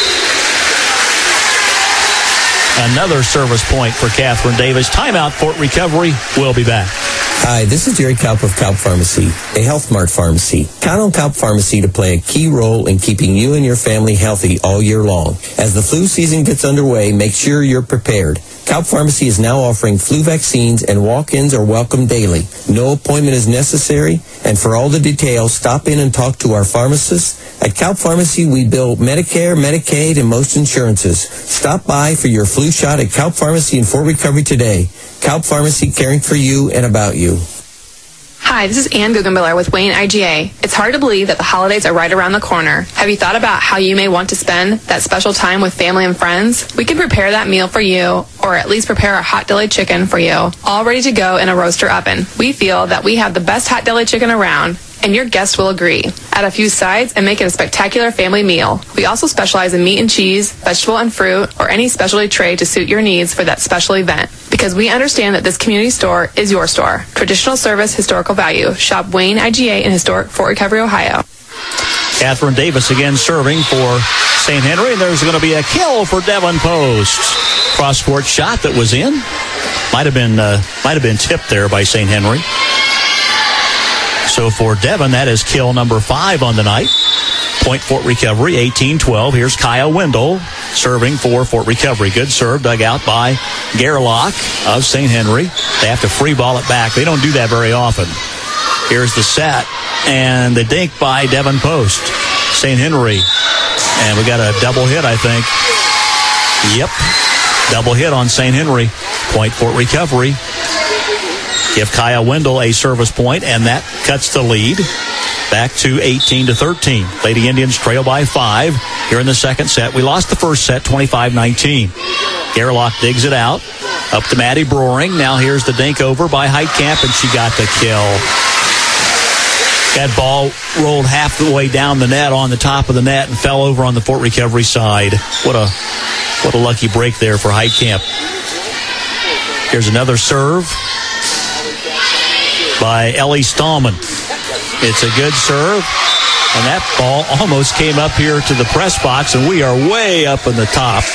Another service point for Catherine Davis. Timeout, Fort Recovery. We'll be back. Hi, this is Jerry Kaup of Kaup Pharmacy, a Health Mart pharmacy. Count on Kaup Pharmacy to play a key role in keeping you and your family healthy all year long. As the flu season gets underway, make sure you're prepared. Kaup Pharmacy is now offering flu vaccines, and walk-ins are welcome daily. No appointment is necessary, and for all the details, stop in and talk to our pharmacist. At Kaup Pharmacy, we bill Medicare, Medicaid, and most insurances. Stop by for your flu shot at Kaup Pharmacy in Fort Recovery today. Kaup Pharmacy, caring for you and about you. Hi, this is Ann Guggenbiller with Wayne I G A. It's hard to believe that the holidays are right around the corner. Have you thought about how you may want to spend that special time with family and friends? We can prepare that meal for you, or at least prepare a hot deli chicken for you, all ready to go in a roaster oven. We feel that we have the best hot deli chicken around, and your guests will agree. Add a few sides and make it a spectacular family meal. We also specialize in meat and cheese, vegetable and fruit, or any specialty tray to suit your needs for that special event. Because we understand that this community store is your store. Traditional service, historical value. Shop Wayne I G A in historic Fort Recovery, Ohio. Catherine Davis again serving for Saint Henry, and there's going to be a kill for Devin Post. Cross-court shot that was in. Might have been, uh, might have been tipped there by Saint Henry. So for Devin, that is kill number five on the night. Point Fort Recovery, eighteen twelve. Here's Kaya Wendell serving for Fort Recovery. Good serve dug out by Gerlach of Saint Henry. They have to free ball it back. They don't do that very often. Here's the set and the dink by Devin Post. Saint Henry. And we got a double hit, I think. Yep. Double hit on Saint Henry. Point Fort Recovery. Give Kaya Wendell a service point, and that cuts the lead back to eighteen to thirteen. Lady Indians trail by five here in the second set. We lost the first set, twenty-five nineteen. Gerlach digs it out. Up to Maddie Broering. Now here's the dink over by Heitkamp, and she got the kill. That ball rolled half the way down the net on the top of the net and fell over on the Fort Recovery side. What a what a lucky break there for Heitkamp. Here's another serve by Ellie Stallman. It's a good serve, and that ball almost came up here to the press box, and we are way up in the top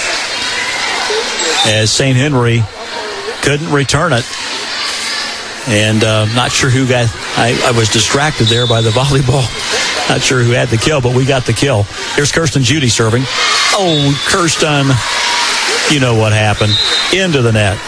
as Saint Henry couldn't return it. And uh, not sure who got, I, I was distracted there by the volleyball. Not sure who had the kill, but we got the kill. Here's Kirsten Judy serving. Oh, Kirsten, you know what happened. Into the net.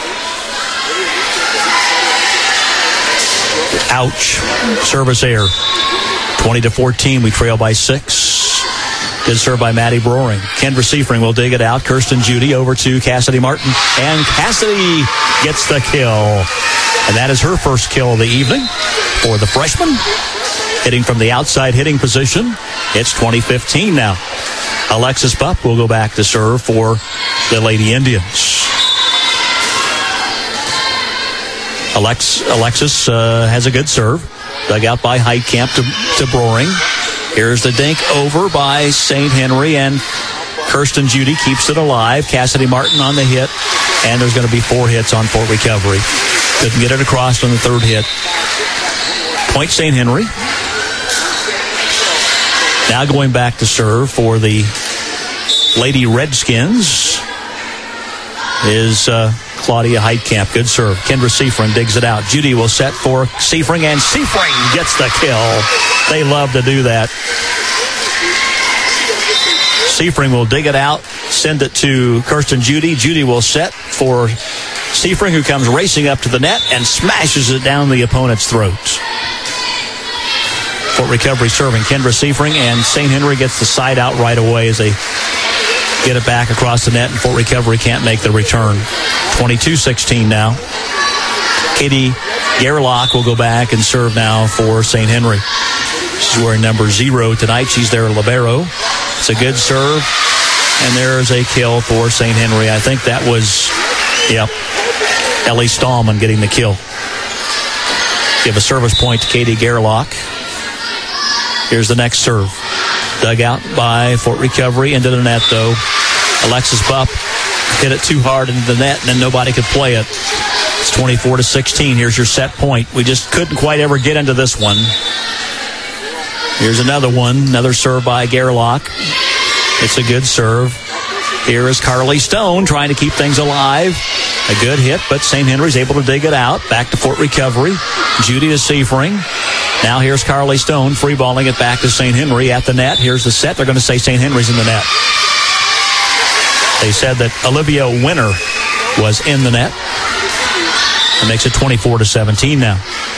Ouch. Service error. twenty to fourteen, we trail by six. Good serve by Maddie Broering. Kendra Seifring will dig it out. Kirsten Judy over to Cassidy Martin. And Cassidy gets the kill. And that is her first kill of the evening for the freshman. Hitting from the outside hitting position. It's twenty fifteen now. Alexis Bupp will go back to serve for the Lady Indians. Alex, Alexis uh, has a good serve. Dug out by Heitkamp to, to Broering. Here's the dink over by Saint Henry, and Kirsten Judy keeps it alive. Cassidy Martin on the hit, and there's going to be four hits on Fort Recovery. Couldn't get it across on the third hit. Point Saint Henry. Now going back to serve for the Lady Redskins is uh, Claudia Heitkamp. Good serve. Kendra Seifring digs it out. Judy will set for Seifring, and Seifring gets the kill. They love to do that. Seifring will dig it out, send it to Kirsten Judy. Judy will set for Seifring, who comes racing up to the net and smashes it down the opponent's throat. Fort Recovery serving Kendra Seifring, and Saint Henry gets the side out right away as they get it back across the net, and Fort Recovery can't make the return. twenty-two sixteen now. Katie Gerlach will go back and serve now for Saint Henry. She's wearing number zero tonight. She's their libero. It's a good serve, and there's a kill for Saint Henry. I think that was, yep, Ellie Stallman getting the kill. Give a service point to Katie Gerlach. Here's the next serve. Dug out by Fort Recovery into the net, though. Alexis Bupp hit it too hard into the net, and then nobody could play it. It's twenty-four to sixteen. Here's your set point. We just couldn't quite ever get into this one. Here's another one. Another serve by Gerlach. It's a good serve. Here is Carly Stone trying to keep things alive. A good hit, but Saint Henry's able to dig it out. Back to Fort Recovery. Judy to Seifring. Now here's Carly Stone free balling it back to Saint Henry at the net. Here's the set. They're going to say Saint Henry's in the net. They said that Olivia Winner was in the net. It makes it twenty-four to seventeen now.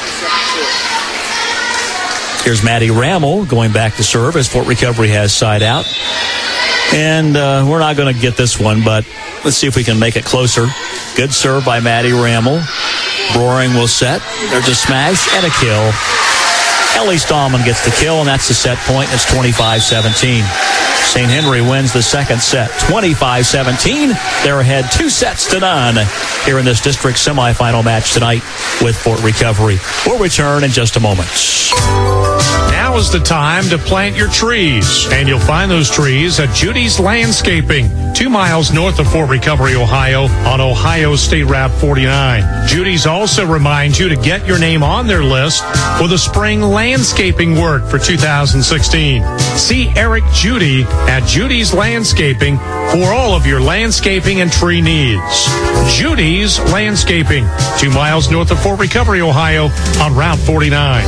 Here's Maddie Rammel going back to serve as Fort Recovery has side out. And uh, we're not going to get this one, but let's see if we can make it closer. Good serve by Maddie Rammel. Broering will set. There's a smash and a kill. Ellie Stallman gets the kill, and that's the set point. It's twenty-five seventeen. Saint Henry wins the second set, twenty-five seventeen. They're ahead two sets to none here in this district semifinal match tonight with Fort Recovery. We'll return in just a moment. Now is the time to plant your trees, and you'll find those trees at Judy's Landscaping, two miles north of Fort Recovery, Ohio, on Ohio State Route forty-nine. Judy's also reminds you to get your name on their list for the spring landscaping work for two thousand sixteen. See Eric Judy at Judy's Landscaping for all of your landscaping and tree needs. Judy's Landscaping, two miles north of Fort Recovery, Ohio, on Route forty-nine.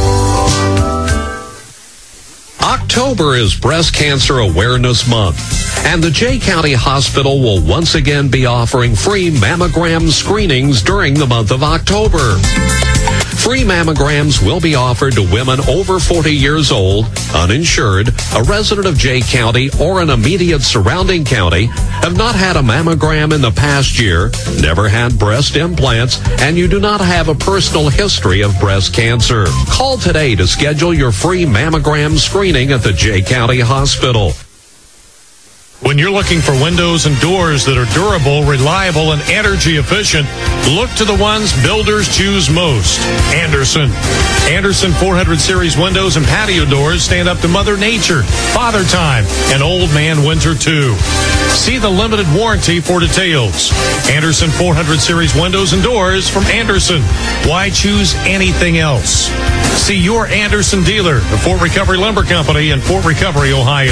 October is Breast Cancer Awareness Month, and the Jay County Hospital will once again be offering free mammogram screenings during the month of October. Free mammograms will be offered to women over forty years old, uninsured, a resident of Jay County or an immediate surrounding county, have not had a mammogram in the past year, never had breast implants, and you do not have a personal history of breast cancer. Call today to schedule your free mammogram screening at the Jay County Hospital. When you're looking for windows and doors that are durable, reliable, and energy efficient, look to the ones builders choose most. Andersen. Andersen four hundred series windows and patio doors stand up to Mother Nature, Father Time, and Old Man Winter too. See the limited warranty for details. Andersen four hundred series windows and doors from Andersen. Why choose anything else? See your Andersen dealer, the Fort Recovery Lumber Company in Fort Recovery, Ohio.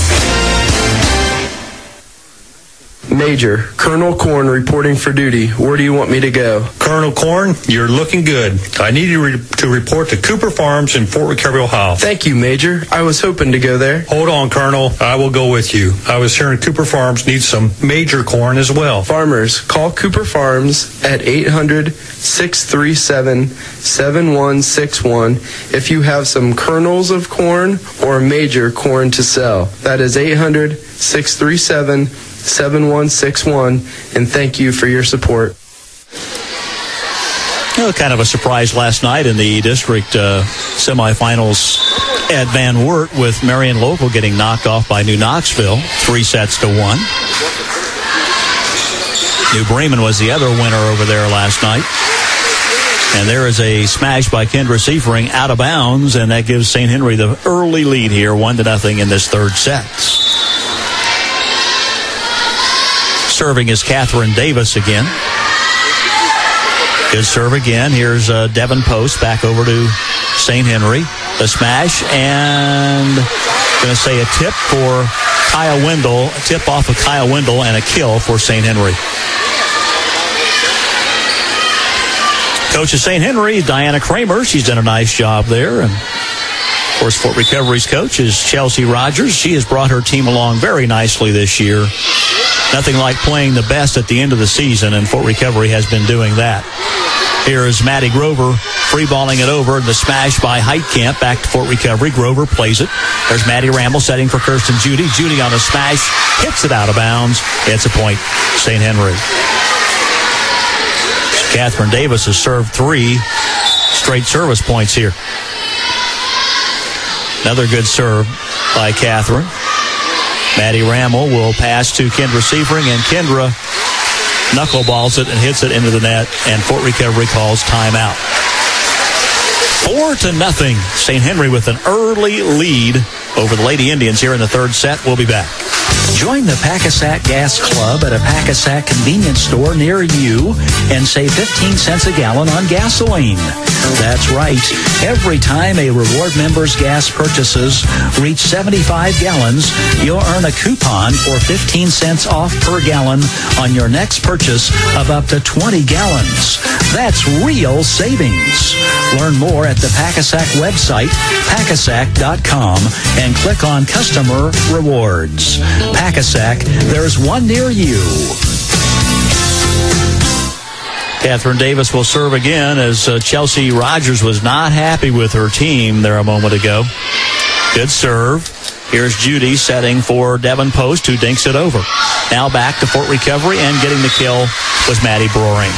Major, Colonel Korn reporting for duty. Where do you want me to go? Colonel Korn, you're looking good. I need you re- to report to Cooper Farms in Fort Recovery, Ohio. Thank you, Major. I was hoping to go there. Hold on, Colonel. I will go with you. I was hearing Cooper Farms needs some major corn as well. Farmers, call Cooper Farms at eight hundred, six three seven, seven one six one if you have some kernels of corn or major corn to sell. That is eight hundred, six three seven, seven one six one, and thank you for your support. Well, kind of a surprise last night in the district uh, semifinals at Van Wert, with Marion Local getting knocked off by New Knoxville, three sets to one. New Bremen was the other winner over there last night. And there is a smash by Kendra Seifring out of bounds, and that gives Saint Henry the early lead here, one to nothing in this third set. Serving is Catherine Davis again. Good serve again. Here's uh, Devin Post back over to Saint Henry. The smash, and going to say a tip for Kyle Wendell, a tip off of Kyle Wendell, and a kill for Saint Henry. Coach of Saint Henry, Diana Kramer, she's done a nice job there. And of course, Fort Recovery's coach is Chelsea Rogers. She has brought her team along very nicely this year. Nothing like playing the best at the end of the season, and Fort Recovery has been doing that. Here is Maddie Grover free balling it over. The smash by Heitkamp back to Fort Recovery. Grover plays it. There's Maddie Ramble setting for Kirsten Judy. Judy on the smash, hits it out of bounds. It's a point, Saint Henry. Catherine Davis has served three straight service points here. Another good serve by Catherine. Maddie Ramble will pass to Kendra Seifring, and Kendra knuckleballs it and hits it into the net, and Fort Recovery calls timeout. Four to nothing. Saint Henry with an early lead over the Lady Indians here in the third set. We'll be back. Join the Packasack Gas Club at a Packasack convenience store near you and save fifteen cents a gallon on gasoline. That's right. Every time a reward member's gas purchases reach seventy-five gallons, you'll earn a coupon for fifteen cents off per gallon on your next purchase of up to twenty gallons. That's real savings. Learn more at the Packasack website, packasack dot com, and click on Customer Rewards. Packasack, there's one near you. Catherine Davis will serve again as uh, Chelsea Rogers was not happy with her team there a moment ago. Good serve. Here's Judy setting for Devin Post, who dinks it over. Now back to Fort Recovery, and getting the kill was Maddie Broering.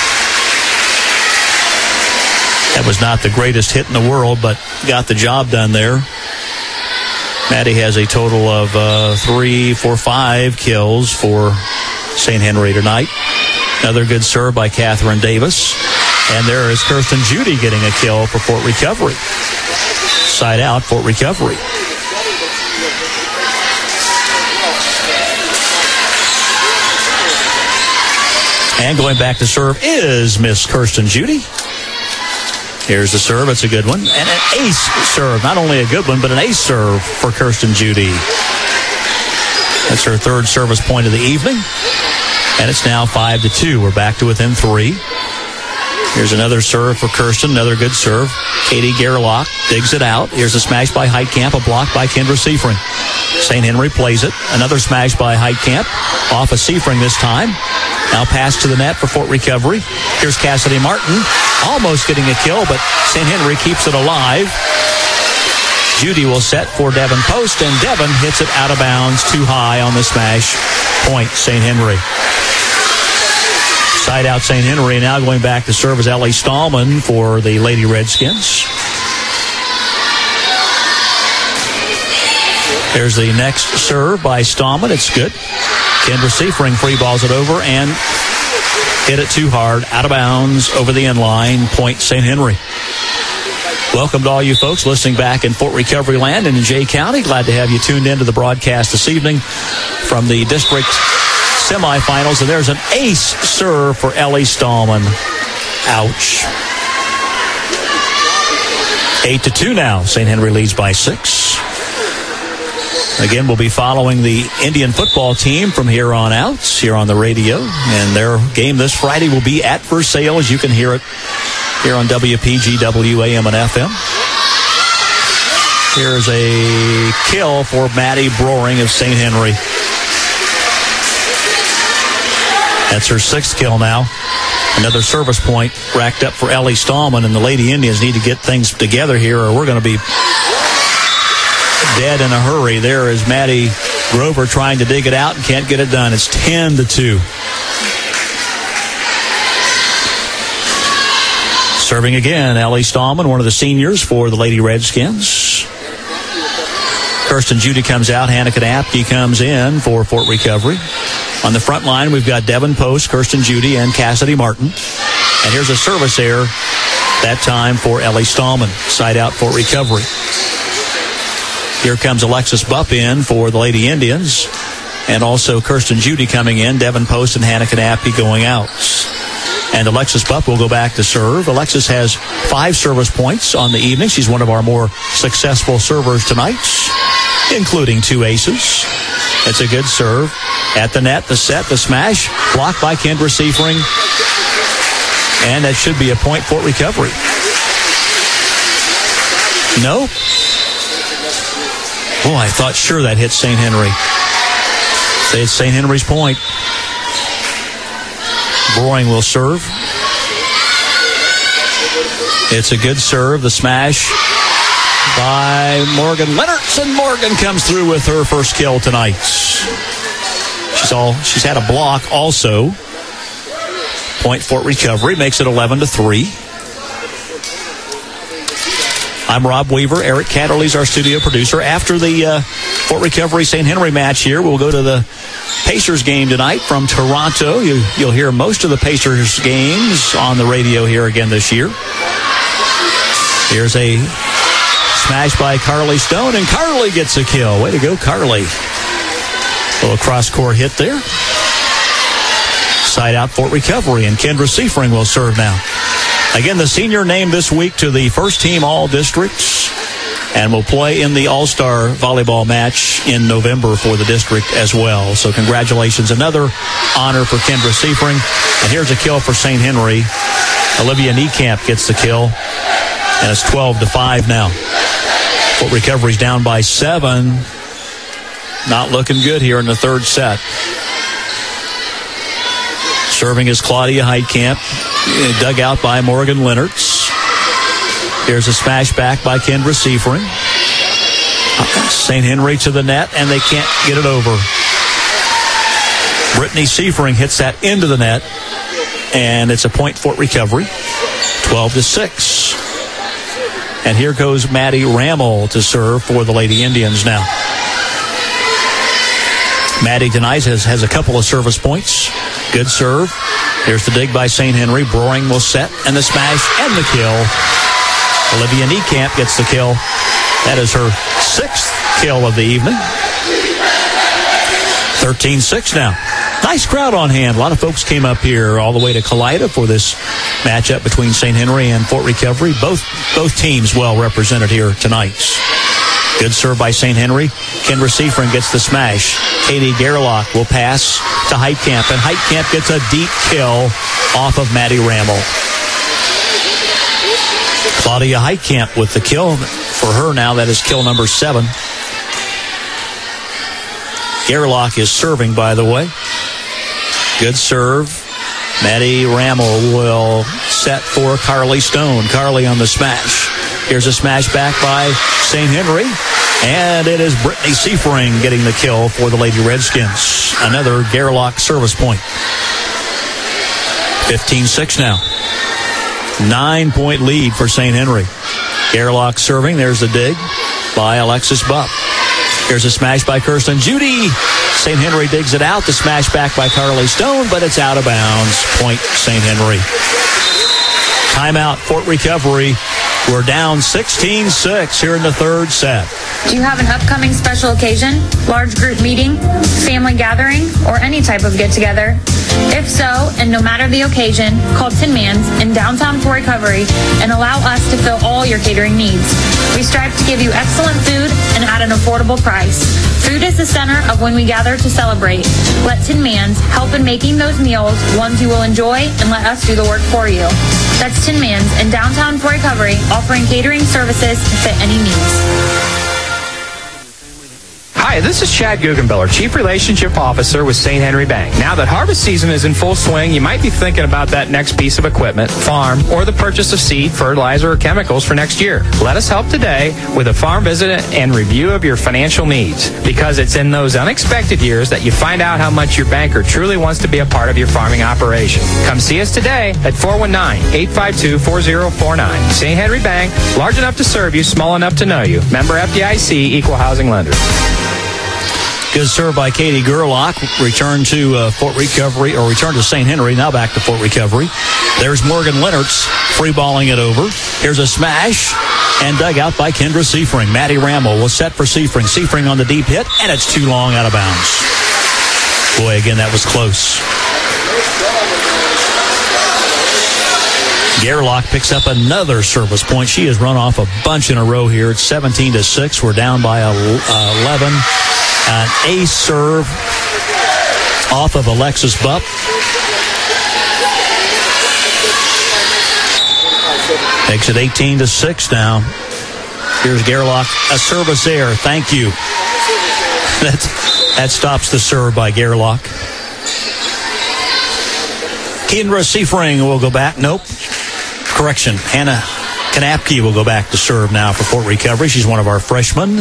That was not the greatest hit in the world, but got the job done there. Maddie has a total of uh, three, four, five kills for Saint Henry tonight. Another good serve by Catherine Davis. And there is Kirsten Judy getting a kill for Fort Recovery. Side out, Fort Recovery. And going back to serve is Miss Kirsten Judy. Here's the serve. It's a good one. And an ace serve. Not only a good one, but an ace serve for Kirsten Judy. That's her third service point of the evening. And it's now five to two. We're back to within three. Here's another serve for Kirsten. Another good serve. Katie Gerlach digs it out. Here's a smash by Heitkamp. A block by Kendra Seifring. Saint Henry plays it. Another smash by Heitkamp. Off of Seifring this time. Now pass to the net for Fort Recovery. Here's Cassidy Martin. Almost getting a kill, but Saint Henry keeps it alive. Judy will set for Devin Post, and Devin hits it out of bounds too high on the smash. Point, Saint Henry. Side out Saint Henry. Now going back to serve is Ellie Stahlman for the Lady Redskins. There's the next serve by Stahlman. It's good. Kendra Seifring free balls it over and hit it too hard. Out of bounds over the end line. Point, Saint Henry. Welcome to all you folks listening back in Fort Recovery land and in Jay County. Glad to have you tuned into the broadcast this evening from the district semifinals. And there's an ace serve for Ellie Stahlman. Ouch. Eight to two now. Saint Henry leads by six. Again, we'll be following the Indian football team from here on out, here on the radio. And their game this Friday will be at Versailles, as you can hear it here on W P G W A M and F M. Here's a kill for Maddie Broering of Saint Henry. That's her sixth kill now. Another service point racked up for Ellie Stahlman, and the Lady Indians need to get things together here, or we're going to be dead in a hurry. There is Maddie Grover trying to dig it out and can't get it done. It's ten to two. Serving again, Ellie Stahlman, one of the seniors for the Lady Redskins. Kirsten Judy comes out. Hannah Apke comes in for Fort Recovery. On the front line, we've got Devin Post, Kirsten Judy, and Cassidy Martin. And here's a service error, that time for Ellie Stahlman. Side out Fort Recovery. Here comes Alexis Bupp in for the Lady Indians. And also Kirsten Judy coming in. Devin Post and Hannah Apke going out. And Alexis Bupp will go back to serve. Alexis has five service points on the evening. She's one of our more successful servers tonight, including two aces. It's a good serve. At the net, the set, the smash. Blocked by Kendra Seifring. And that should be a point for Recovery. No. Oh, I thought sure that hit Saint Henry. Say it's Saint Henry's point. Broering will serve. It's a good serve. The smash by Morgan Lennertz, and Morgan comes through with her first kill tonight. She's all she's had a block also. Point Fort Recovery makes it eleven to three. I'm Rob Weaver. Eric Catterley's our studio producer. After the uh, Fort Recovery Saint Henry match here, we'll go to the Pacers game tonight from Toronto. You, you'll hear most of the Pacers games on the radio here again this year. Here's a smash by Carly Stone, and Carly gets a kill. Way to go, Carly. A little cross-court hit there. Side out Fort Recovery, and Kendra Seifring will serve now. Again, the senior named this week to the first team All-Districts and will play in the All-Star volleyball match in November for the district as well. So congratulations. Another honor for Kendra Seifring. And here's a kill for Saint Henry. Olivia Niekamp gets the kill. And it's twelve to five now. Fort Recovery's down by seven. Not looking good here in the third set. Serving is Claudia Heitkamp. Dug out by Morgan Lennertz. Here's a smash back by Kendra Seifring. Saint Henry to the net, and they can't get it over. Brittany Seifring hits that into the net, and it's a point Fort Recovery, twelve to six. And here goes Maddie Rammel to serve for the Lady Indians now. Maddie tonight has, has a couple of service points. Good serve. Here's the dig by Saint Henry. Broering will set, and the smash and the kill. Olivia Niekamp gets the kill. That is her sixth kill of the evening. thirteen six now. Nice crowd on hand. A lot of folks came up here all the way to Kalida for this matchup between Saint Henry and Fort Recovery. Both both teams well represented here tonight. Good serve by Saint Henry. Kendra Seifring gets the smash. Katie Gerlach will pass to Heitkamp, and Heitkamp gets a deep kill off of Maddie Rammel. Claudia Heitkamp with the kill for her now. That is kill number seven. Gerlach is serving, by the way. Good serve. Maddie Rammel will set for Carly Stone. Carly on the smash. Here's a smash back by Saint Henry. And it is Brittany Seifring getting the kill for the Lady Redskins. Another Gerlach service point. fifteen six now. Nine-point lead for Saint Henry. Gerlach serving. There's the dig by Alexis Bupp. Here's a smash by Kirsten Judy. Saint Henry digs it out. The smash back by Carly Stone, but it's out of bounds. Point Saint Henry. Timeout, Fort Recovery. We're down sixteen six here in the third set. Do you have an upcoming special occasion, large group meeting, family gathering, or any type of get-together? If so, and no matter the occasion, call Tin Man's in downtown Fort Recovery and allow us to fill all your catering needs. We strive to give you excellent food and at an affordable price. Food is the center of when we gather to celebrate. Let Tin Man's help in making those meals ones you will enjoy, and let us do the work for you. That's Tin Man's in downtown Fort Recovery, offering catering services to fit any needs. Hi, this is Chad Guggenbiller, Chief Relationship Officer with Saint Henry Bank. Now that harvest season is in full swing, you might be thinking about that next piece of equipment, farm, or the purchase of seed, fertilizer, or chemicals for next year. Let us help today with a farm visit and review of your financial needs, because it's in those unexpected years that you find out how much your banker truly wants to be a part of your farming operation. Come see us today at four one nine, eight five two, four zero four nine. Saint Henry Bank, large enough to serve you, small enough to know you. Member F D I C, Equal Housing Lender. Good serve by Katie Gerlach. Return to uh, Fort Recovery, or return to Saint Henry. Now back to Fort Recovery. There's Morgan Lennertz free balling it over. Here's a smash and dug out by Kendra Seifring. Maddie Rammel will set for Seifring. Seifring on the deep hit, and it's too long, out of bounds. Boy, again, that was close. Gerlach picks up another service point. She has run off a bunch in a row here. It's seventeen to six. We're down by eleven. An ace serve off of Alexis Bupp. Makes it eighteen to six now. Here's Gerlach. A service error. Thank you. That, that stops the serve by Gerlach. Kendra Seifring will go back. Nope. Correction. Hannah Kanapke will go back to serve now for Fort Recovery. She's one of our freshmen.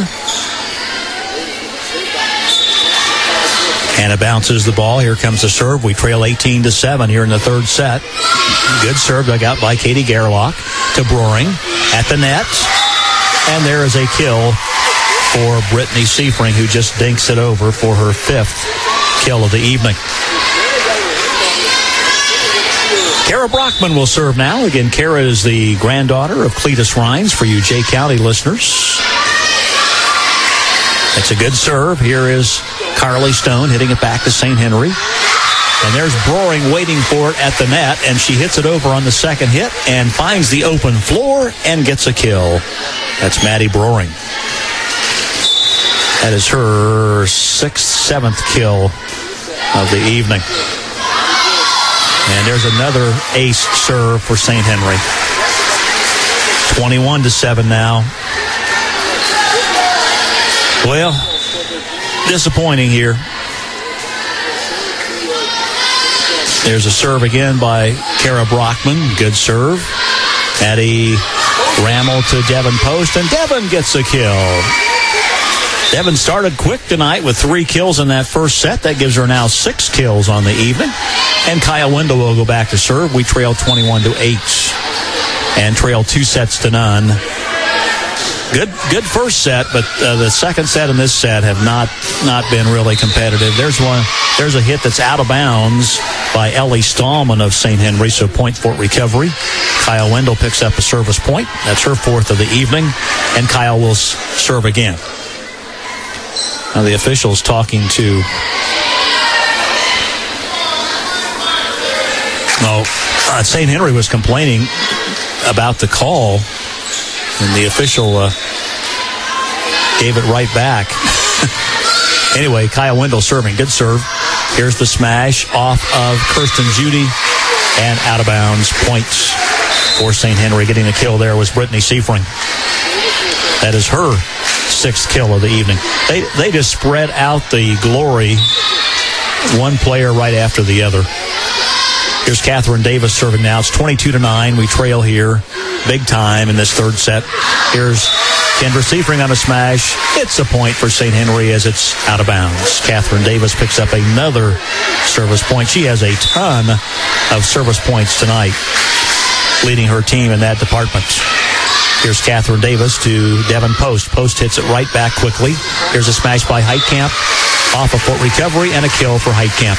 Hannah bounces the ball. Here comes the serve. We trail eighteen to seven here in the third set. Good serve dug out by Katie Gerlach to Broering at the net. And there is a kill for Brittany Seifring, who just dinks it over for her fifth kill of the evening. Kara Brockman will serve now. Again, Kara is the granddaughter of Cletus Rhines for you Jay County listeners. It's a good serve. Here is Carly Stone hitting it back to Saint Henry. And there's Broering waiting for it at the net, and she hits it over on the second hit and finds the open floor and gets a kill. That's Maddie Broering. That is her sixth, seventh kill of the evening. And there's another ace serve for Saint Henry. twenty-one to seven now. Well, disappointing here. There's a serve again by Kara Brockman. Good serve. Addie Rammel to Devin Post, and Devin gets a kill. Devin started quick tonight with three kills in that first set. That gives her now six kills on the evening. And Kyle Wendell will go back to serve. We trail twenty-one to eight and trail two sets to none. Good good first set, but uh, the second set and this set have not not been really competitive. There's one. There's a hit that's out of bounds by Ellie Stallman of Saint Henry, so point Fort Recovery. Kyle Wendell picks up a service point. That's her fourth of the evening, and Kyle will s- serve again. Now the officials talking to... Oh, uh, Saint Henry was complaining about the call, and the official uh, gave it right back. Anyway, Kyle Wendell serving. Good serve. Here's the smash off of Kirsten Judy, and out of bounds. Points for Saint Henry. Getting the kill there was Brittany Seifring. That is her sixth kill of the evening. They they just spread out the glory, one player right after the other. Here's Catherine Davis serving now. It's twenty-two to nine. We trail here big time in this third set. Here's Kendra Seifring on a smash. It's a point for Saint Henry as it's out of bounds. Catherine Davis picks up another service point. She has a ton of service points tonight, leading her team in that department. Here's Catherine Davis to Devin Post. Post hits it right back quickly. Here's a smash by Heitkamp off of Fort Recovery, and a kill for Heitkamp.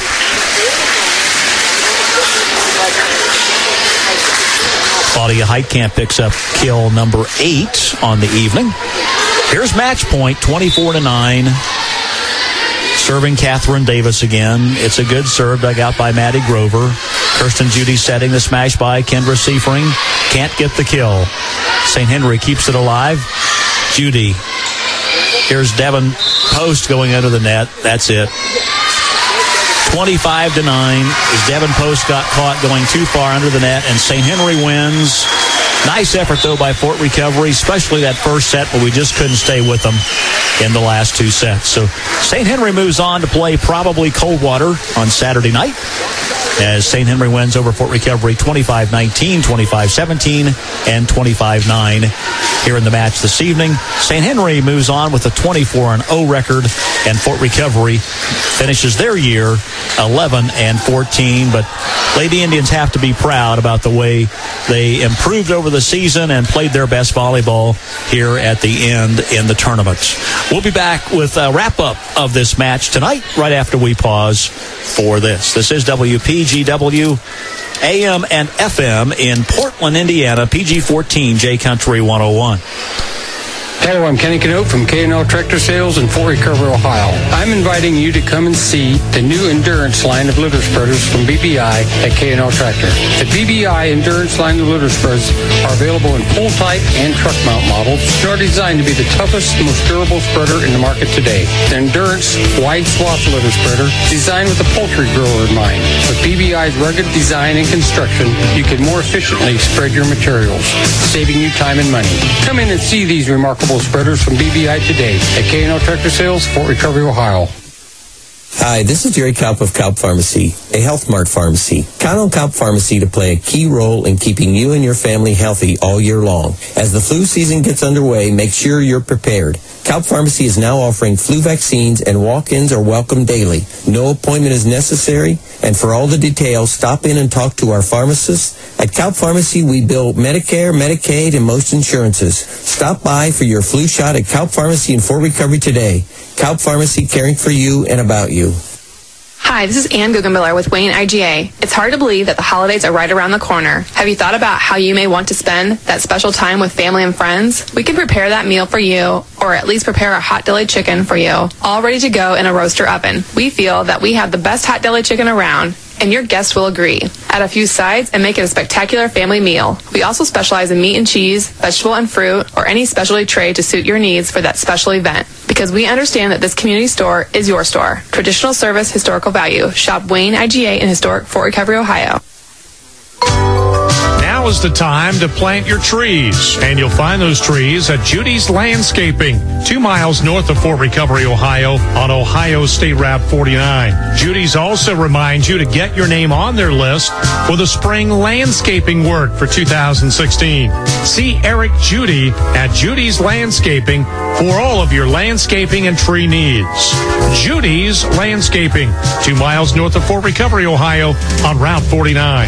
Claudia Heitkamp picks up kill number eight on the evening. Here's match point, twenty-four to nine. Serving Catherine Davis again. It's a good serve dug out by Maddie Grover. Kirsten Judy setting the smash by Kendra Seifring. Can't get the kill. Saint Henry keeps it alive. Judy. Here's Devin Post going under the net. That's it. twenty-five to nine as Devin Post got caught going too far under the net, and Saint Henry wins. Nice effort, though, by Fort Recovery, especially that first set, but we just couldn't stay with them in the last two sets. So Saint Henry moves on to play probably Coldwater on Saturday night as Saint Henry wins over Fort Recovery twenty-five nineteen, twenty-five seventeen, and twenty-five nine here in the match this evening. Saint Henry moves on with a twenty-four and oh record, and Fort Recovery finishes their year eleven and fourteen. But Lady Indians have to be proud about the way they improved over the season and played their best volleyball here at the end in the tournament. We'll be back with a wrap-up of this match tonight right after we pause for this. This is W P G W A M and F M in Portland, Indiana, P G fourteen, J Country one oh one. Hello, I'm Kenny Canote from K and L Tractor Sales in Fort Recovery, Ohio. I'm inviting you to come and see the new Endurance line of litter spreaders from B B I at K and L Tractor. The B B I Endurance line of litter spreaders are available in pull type and truck mount models and are designed to be the toughest, most durable spreader in the market today. The Endurance wide swath litter spreader designed with the poultry grower in mind. With B B I's rugged design and construction, you can more efficiently spread your materials, saving you time and money. Come in and see these remarkable spreaders from B B I today at K and L Tractor Sales, Fort Recovery, Ohio. Hi, this is Jerry Kaup of Kaup Pharmacy, a Health Mart pharmacy. Count on Kaup Pharmacy to play a key role in keeping you and your family healthy all year long. As the flu season gets underway, make sure you're prepared. Kaup Pharmacy is now offering flu vaccines, and walk-ins are welcome daily. No appointment is necessary, and for all the details, stop in and talk to our pharmacist. At Kaup Pharmacy, we bill Medicare, Medicaid, and most insurances. Stop by for your flu shot at Kaup Pharmacy in Fort Recovery today. Kaup Pharmacy, caring for you and about you. Hi, this is Ann Guggenmiller with Wayne I G A. It's hard to believe that the holidays are right around the corner. Have you thought about how you may want to spend that special time with family and friends? We can prepare that meal for you, or at least prepare a hot deli chicken for you, all ready to go in a roaster oven. We feel that we have the best hot deli chicken around, and your guests will agree. Add a few sides and make it a spectacular family meal. We also specialize in meat and cheese, vegetable and fruit, or any specialty tray to suit your needs for that special event. Because we understand that this community store is your store. Traditional service, historical value. Shop Wayne I G A in historic Fort Recovery, Ohio. Now is the time to plant your trees, and you'll find those trees at Judy's Landscaping, two miles north of Fort Recovery, Ohio, on Ohio State Route forty-nine. Judy's also reminds you to get your name on their list for the spring landscaping work for two thousand sixteen. See Eric Judy at Judy's Landscaping for all of your landscaping and tree needs. Judy's Landscaping, two miles north of Fort Recovery, Ohio, on Route forty-nine.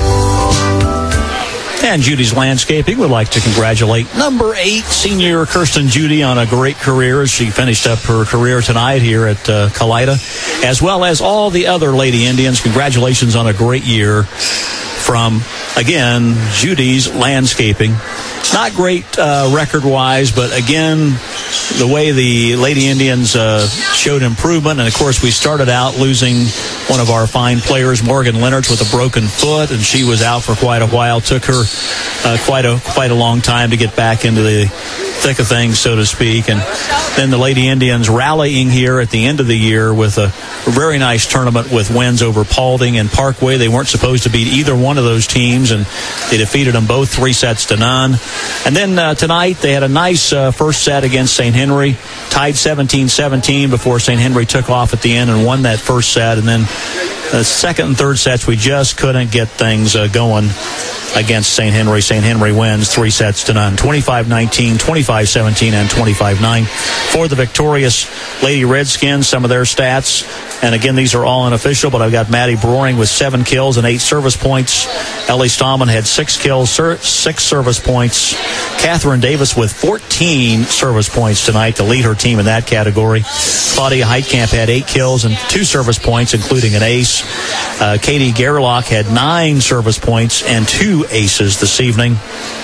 And Judy's Landscaping would like to congratulate number eight senior Kirsten Judy on a great career as she finished up her career tonight here at uh, Kalida, as well as all the other Lady Indians. Congratulations on a great year from, again, Judy's Landscaping. Not great uh, record-wise, but again, the way the Lady Indians uh, showed improvement, and of course we started out losing one of our fine players, Morgan Leonard, with a broken foot, and she was out for quite a while. Took her uh, quite a quite a long time to get back into the thick of things, so to speak. And then the Lady Indians rallying here at the end of the year with a very nice tournament with wins over Paulding and Parkway. They weren't supposed to beat either one of those teams, and they defeated them both three sets to none. And then uh, tonight they had a nice uh, first set against Saint Henry, tied seventeen seventeen before Saint Henry took off at the end and won that first set. And then the second and third sets, we just couldn't get things uh, going against Saint Henry. Saint Henry wins three sets to none, twenty-five nineteen, twenty-five seventeen, and twenty-five nine. For the victorious Lady Redskins, some of their stats, and again, these are all unofficial, but I've got Maddie Broering with seven kills and eight service points. Ellie Stallman had six kills, six service points. Catherine Davis with fourteen service points tonight to lead her team in that category. Claudia Heitkamp had eight kills and two service points, including an ace. Uh, Katie Gerlach had nine service points and two aces this evening.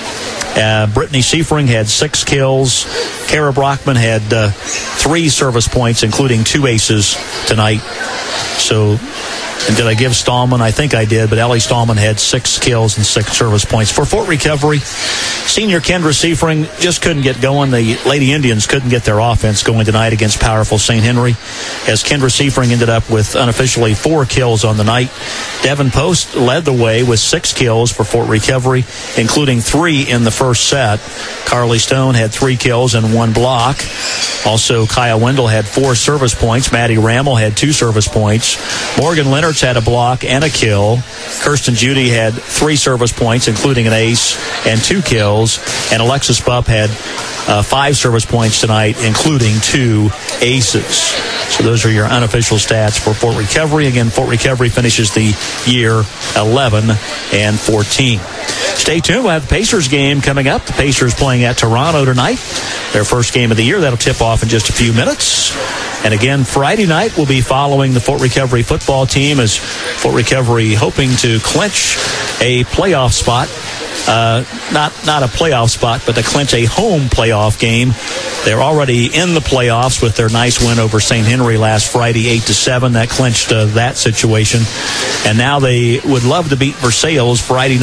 Uh, Brittany Seifring had six kills. Kara Brockman had uh, three service points, including two aces tonight. So, and did I give Stallman? I think I did, but Ellie Stallman had six kills and six service points. For Fort Recovery, senior Kendra Seifring just couldn't get going. The Lady Indians couldn't get their offense going tonight against powerful Saint Henry, as Kendra Seifring ended up with unofficially four kills on the night. Devin Post led the way with six kills for Fort Recovery, including three in the first set. Carly Stone had three kills and one block. Also, Kaya Wendell had four service points. Maddie Rammel had two service points. Morgan Leonard had a block and a kill. Kirsten Judy had three service points, including an ace, and two kills. And Alexis Bupp had uh, five service points tonight, including two aces. So those are your unofficial stats for Fort Recovery. Again, Fort Recovery finishes the year eleven and fourteen. Stay tuned. We'll have the Pacers game coming up. The Pacers playing at Toronto tonight. Their first game of the year. That'll tip off in just a few minutes. And again, Friday night, we'll be following the Fort Recovery football team as Fort Recovery hoping to clinch a playoff spot. Uh, not not a playoff spot, but to clinch a home playoff game. They're already in the playoffs with their nice win over Saint Henry last Friday, eight to seven. That clinched uh, that situation. And now they would love to beat Versailles Friday night to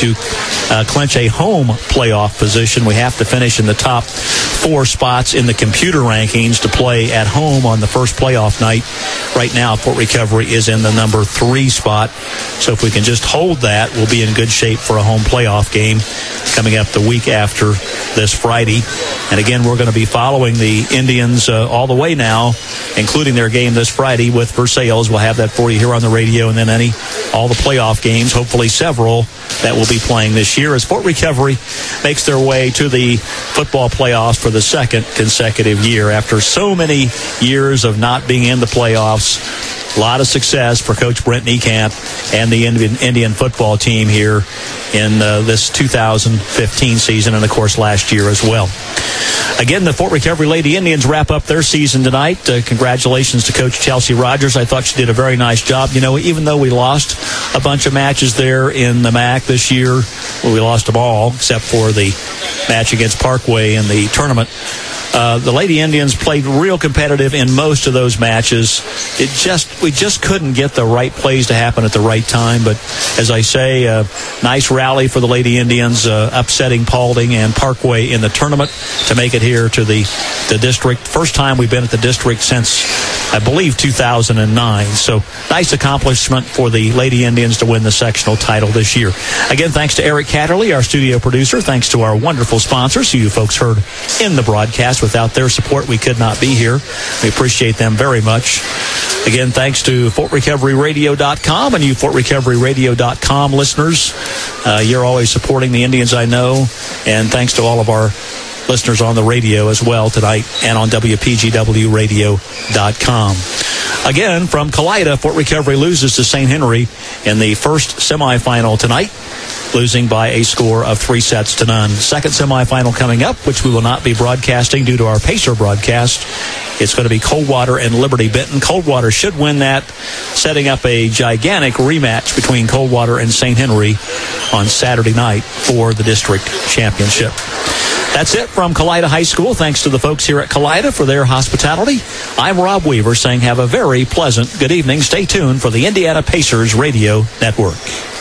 to uh, clinch a home playoff position. We have to finish in the top four spots in the computer rankings to play at home on the first playoff night. Right now, Fort Recovery is in the number three spot. So if we can just hold that, we'll be in good shape for a home playoff game coming up the week after this Friday. And again, we're going to be following the Indians uh, all the way now, including their game this Friday with Versailles. We'll have that for you here on the radio, and then any all the playoff games, hopefully several, that will be playing this year as Fort Recovery makes their way to the football playoffs for the second consecutive year. After so many years of not being in the playoffs, a lot of success for Coach Brent Niekamp and the Indian, Indian football team here in uh, this two thousand fifteen season, and, of course, last year as well. Again, the Fort Recovery Lady Indians wrap up their season tonight. Uh, congratulations to Coach Chelsea Rogers. I thought she did a very nice job. You know, even though we lost a bunch of matches there in the M A C this year, well, we lost them all except for the match against Parkway in the tournament. Uh, the Lady Indians played real competitive in most of those matches. It just we just couldn't get the right plays to happen at the right time. But as I say, a nice rally for the Lady Indians, uh, upsetting Paulding and Parkway in the tournament to make it here to the, the district. First time we've been at the district since, I believe, two thousand nine. So nice accomplishment for the Lady Indians to win the sectional title this year. Again, thanks to Eric Catterley, our studio producer. Thanks to our wonderful sponsors who you folks heard in the broadcast. Without their support, we could not be here. We appreciate them very much. Again, thanks to Fort Recovery Radio dot com and you Fort Recovery Radio dot com listeners. Uh, you're always supporting the Indians, I know. And thanks to all of our listeners on the radio as well tonight and on W P G W Radio dot com. Again, from Kalida, Fort Recovery loses to Saint Henry in the first semifinal tonight, losing by a score of three sets to none. Second semifinal coming up, which we will not be broadcasting due to our Pacer broadcast. It's going to be Coldwater and Liberty Benton. Coldwater should win that, setting up a gigantic rematch between Coldwater and Saint Henry on Saturday night for the district championship. That's it from Kalida High School. Thanks to the folks here at Kalida for their hospitality. I'm Rob Weaver saying have a very pleasant good evening. Stay tuned for the Indiana Pacers Radio Network.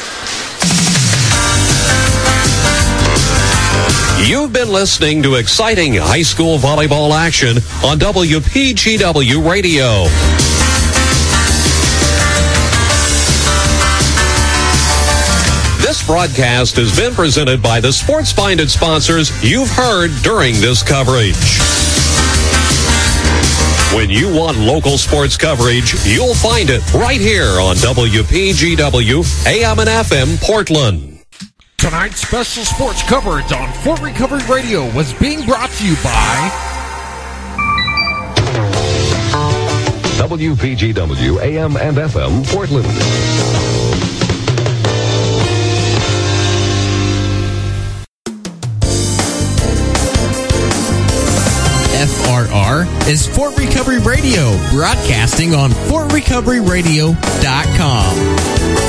You've been listening to exciting high school volleyball action on W P G W Radio. This broadcast has been presented by the sports-minded sponsors you've heard during this coverage. When you want local sports coverage, you'll find it right here on W P G W A M and F M Portland. Tonight's special sports coverage on Fort Recovery Radio was being brought to you by W P G W A M and F M Portland. F R R is Fort Recovery Radio, broadcasting on Fort Recovery Radio dot com.